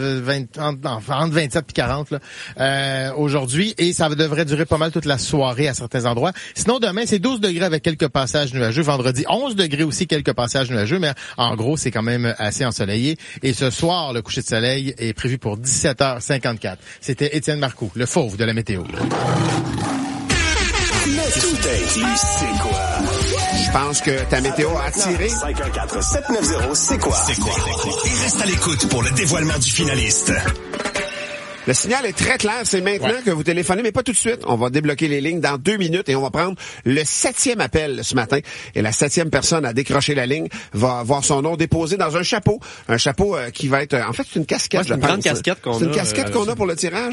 entre 27 et 40 là, aujourd'hui, et ça devrait durer pas mal toute la soirée à certains endroits. Sinon, demain, c'est 12 degrés avec quelques passages nuageux. Vendredi, 11 degrés aussi, quelques passages nuageux, mais en gros, c'est quand même assez ensoleillé. Et ce soir, le coucher de soleil est prévu pour 17h54. C'était Étienne Marcoux, le fauve de la météo. Je pense que ta météo a attiré. 514-790, c'est quoi? Et reste à l'écoute pour le dévoilement du finaliste. Le signal est très clair, c'est maintenant que vous téléphonez, mais pas tout de suite. On va débloquer les lignes dans 2 minutes et on va prendre le 7e appel ce matin. Et la 7e personne à décrocher la ligne va avoir son nom déposé dans un chapeau. Un chapeau qui va être... En fait, c'est une casquette, c'est une grande casquette qu'on a. C'est une casquette qu'on a pour le tirage.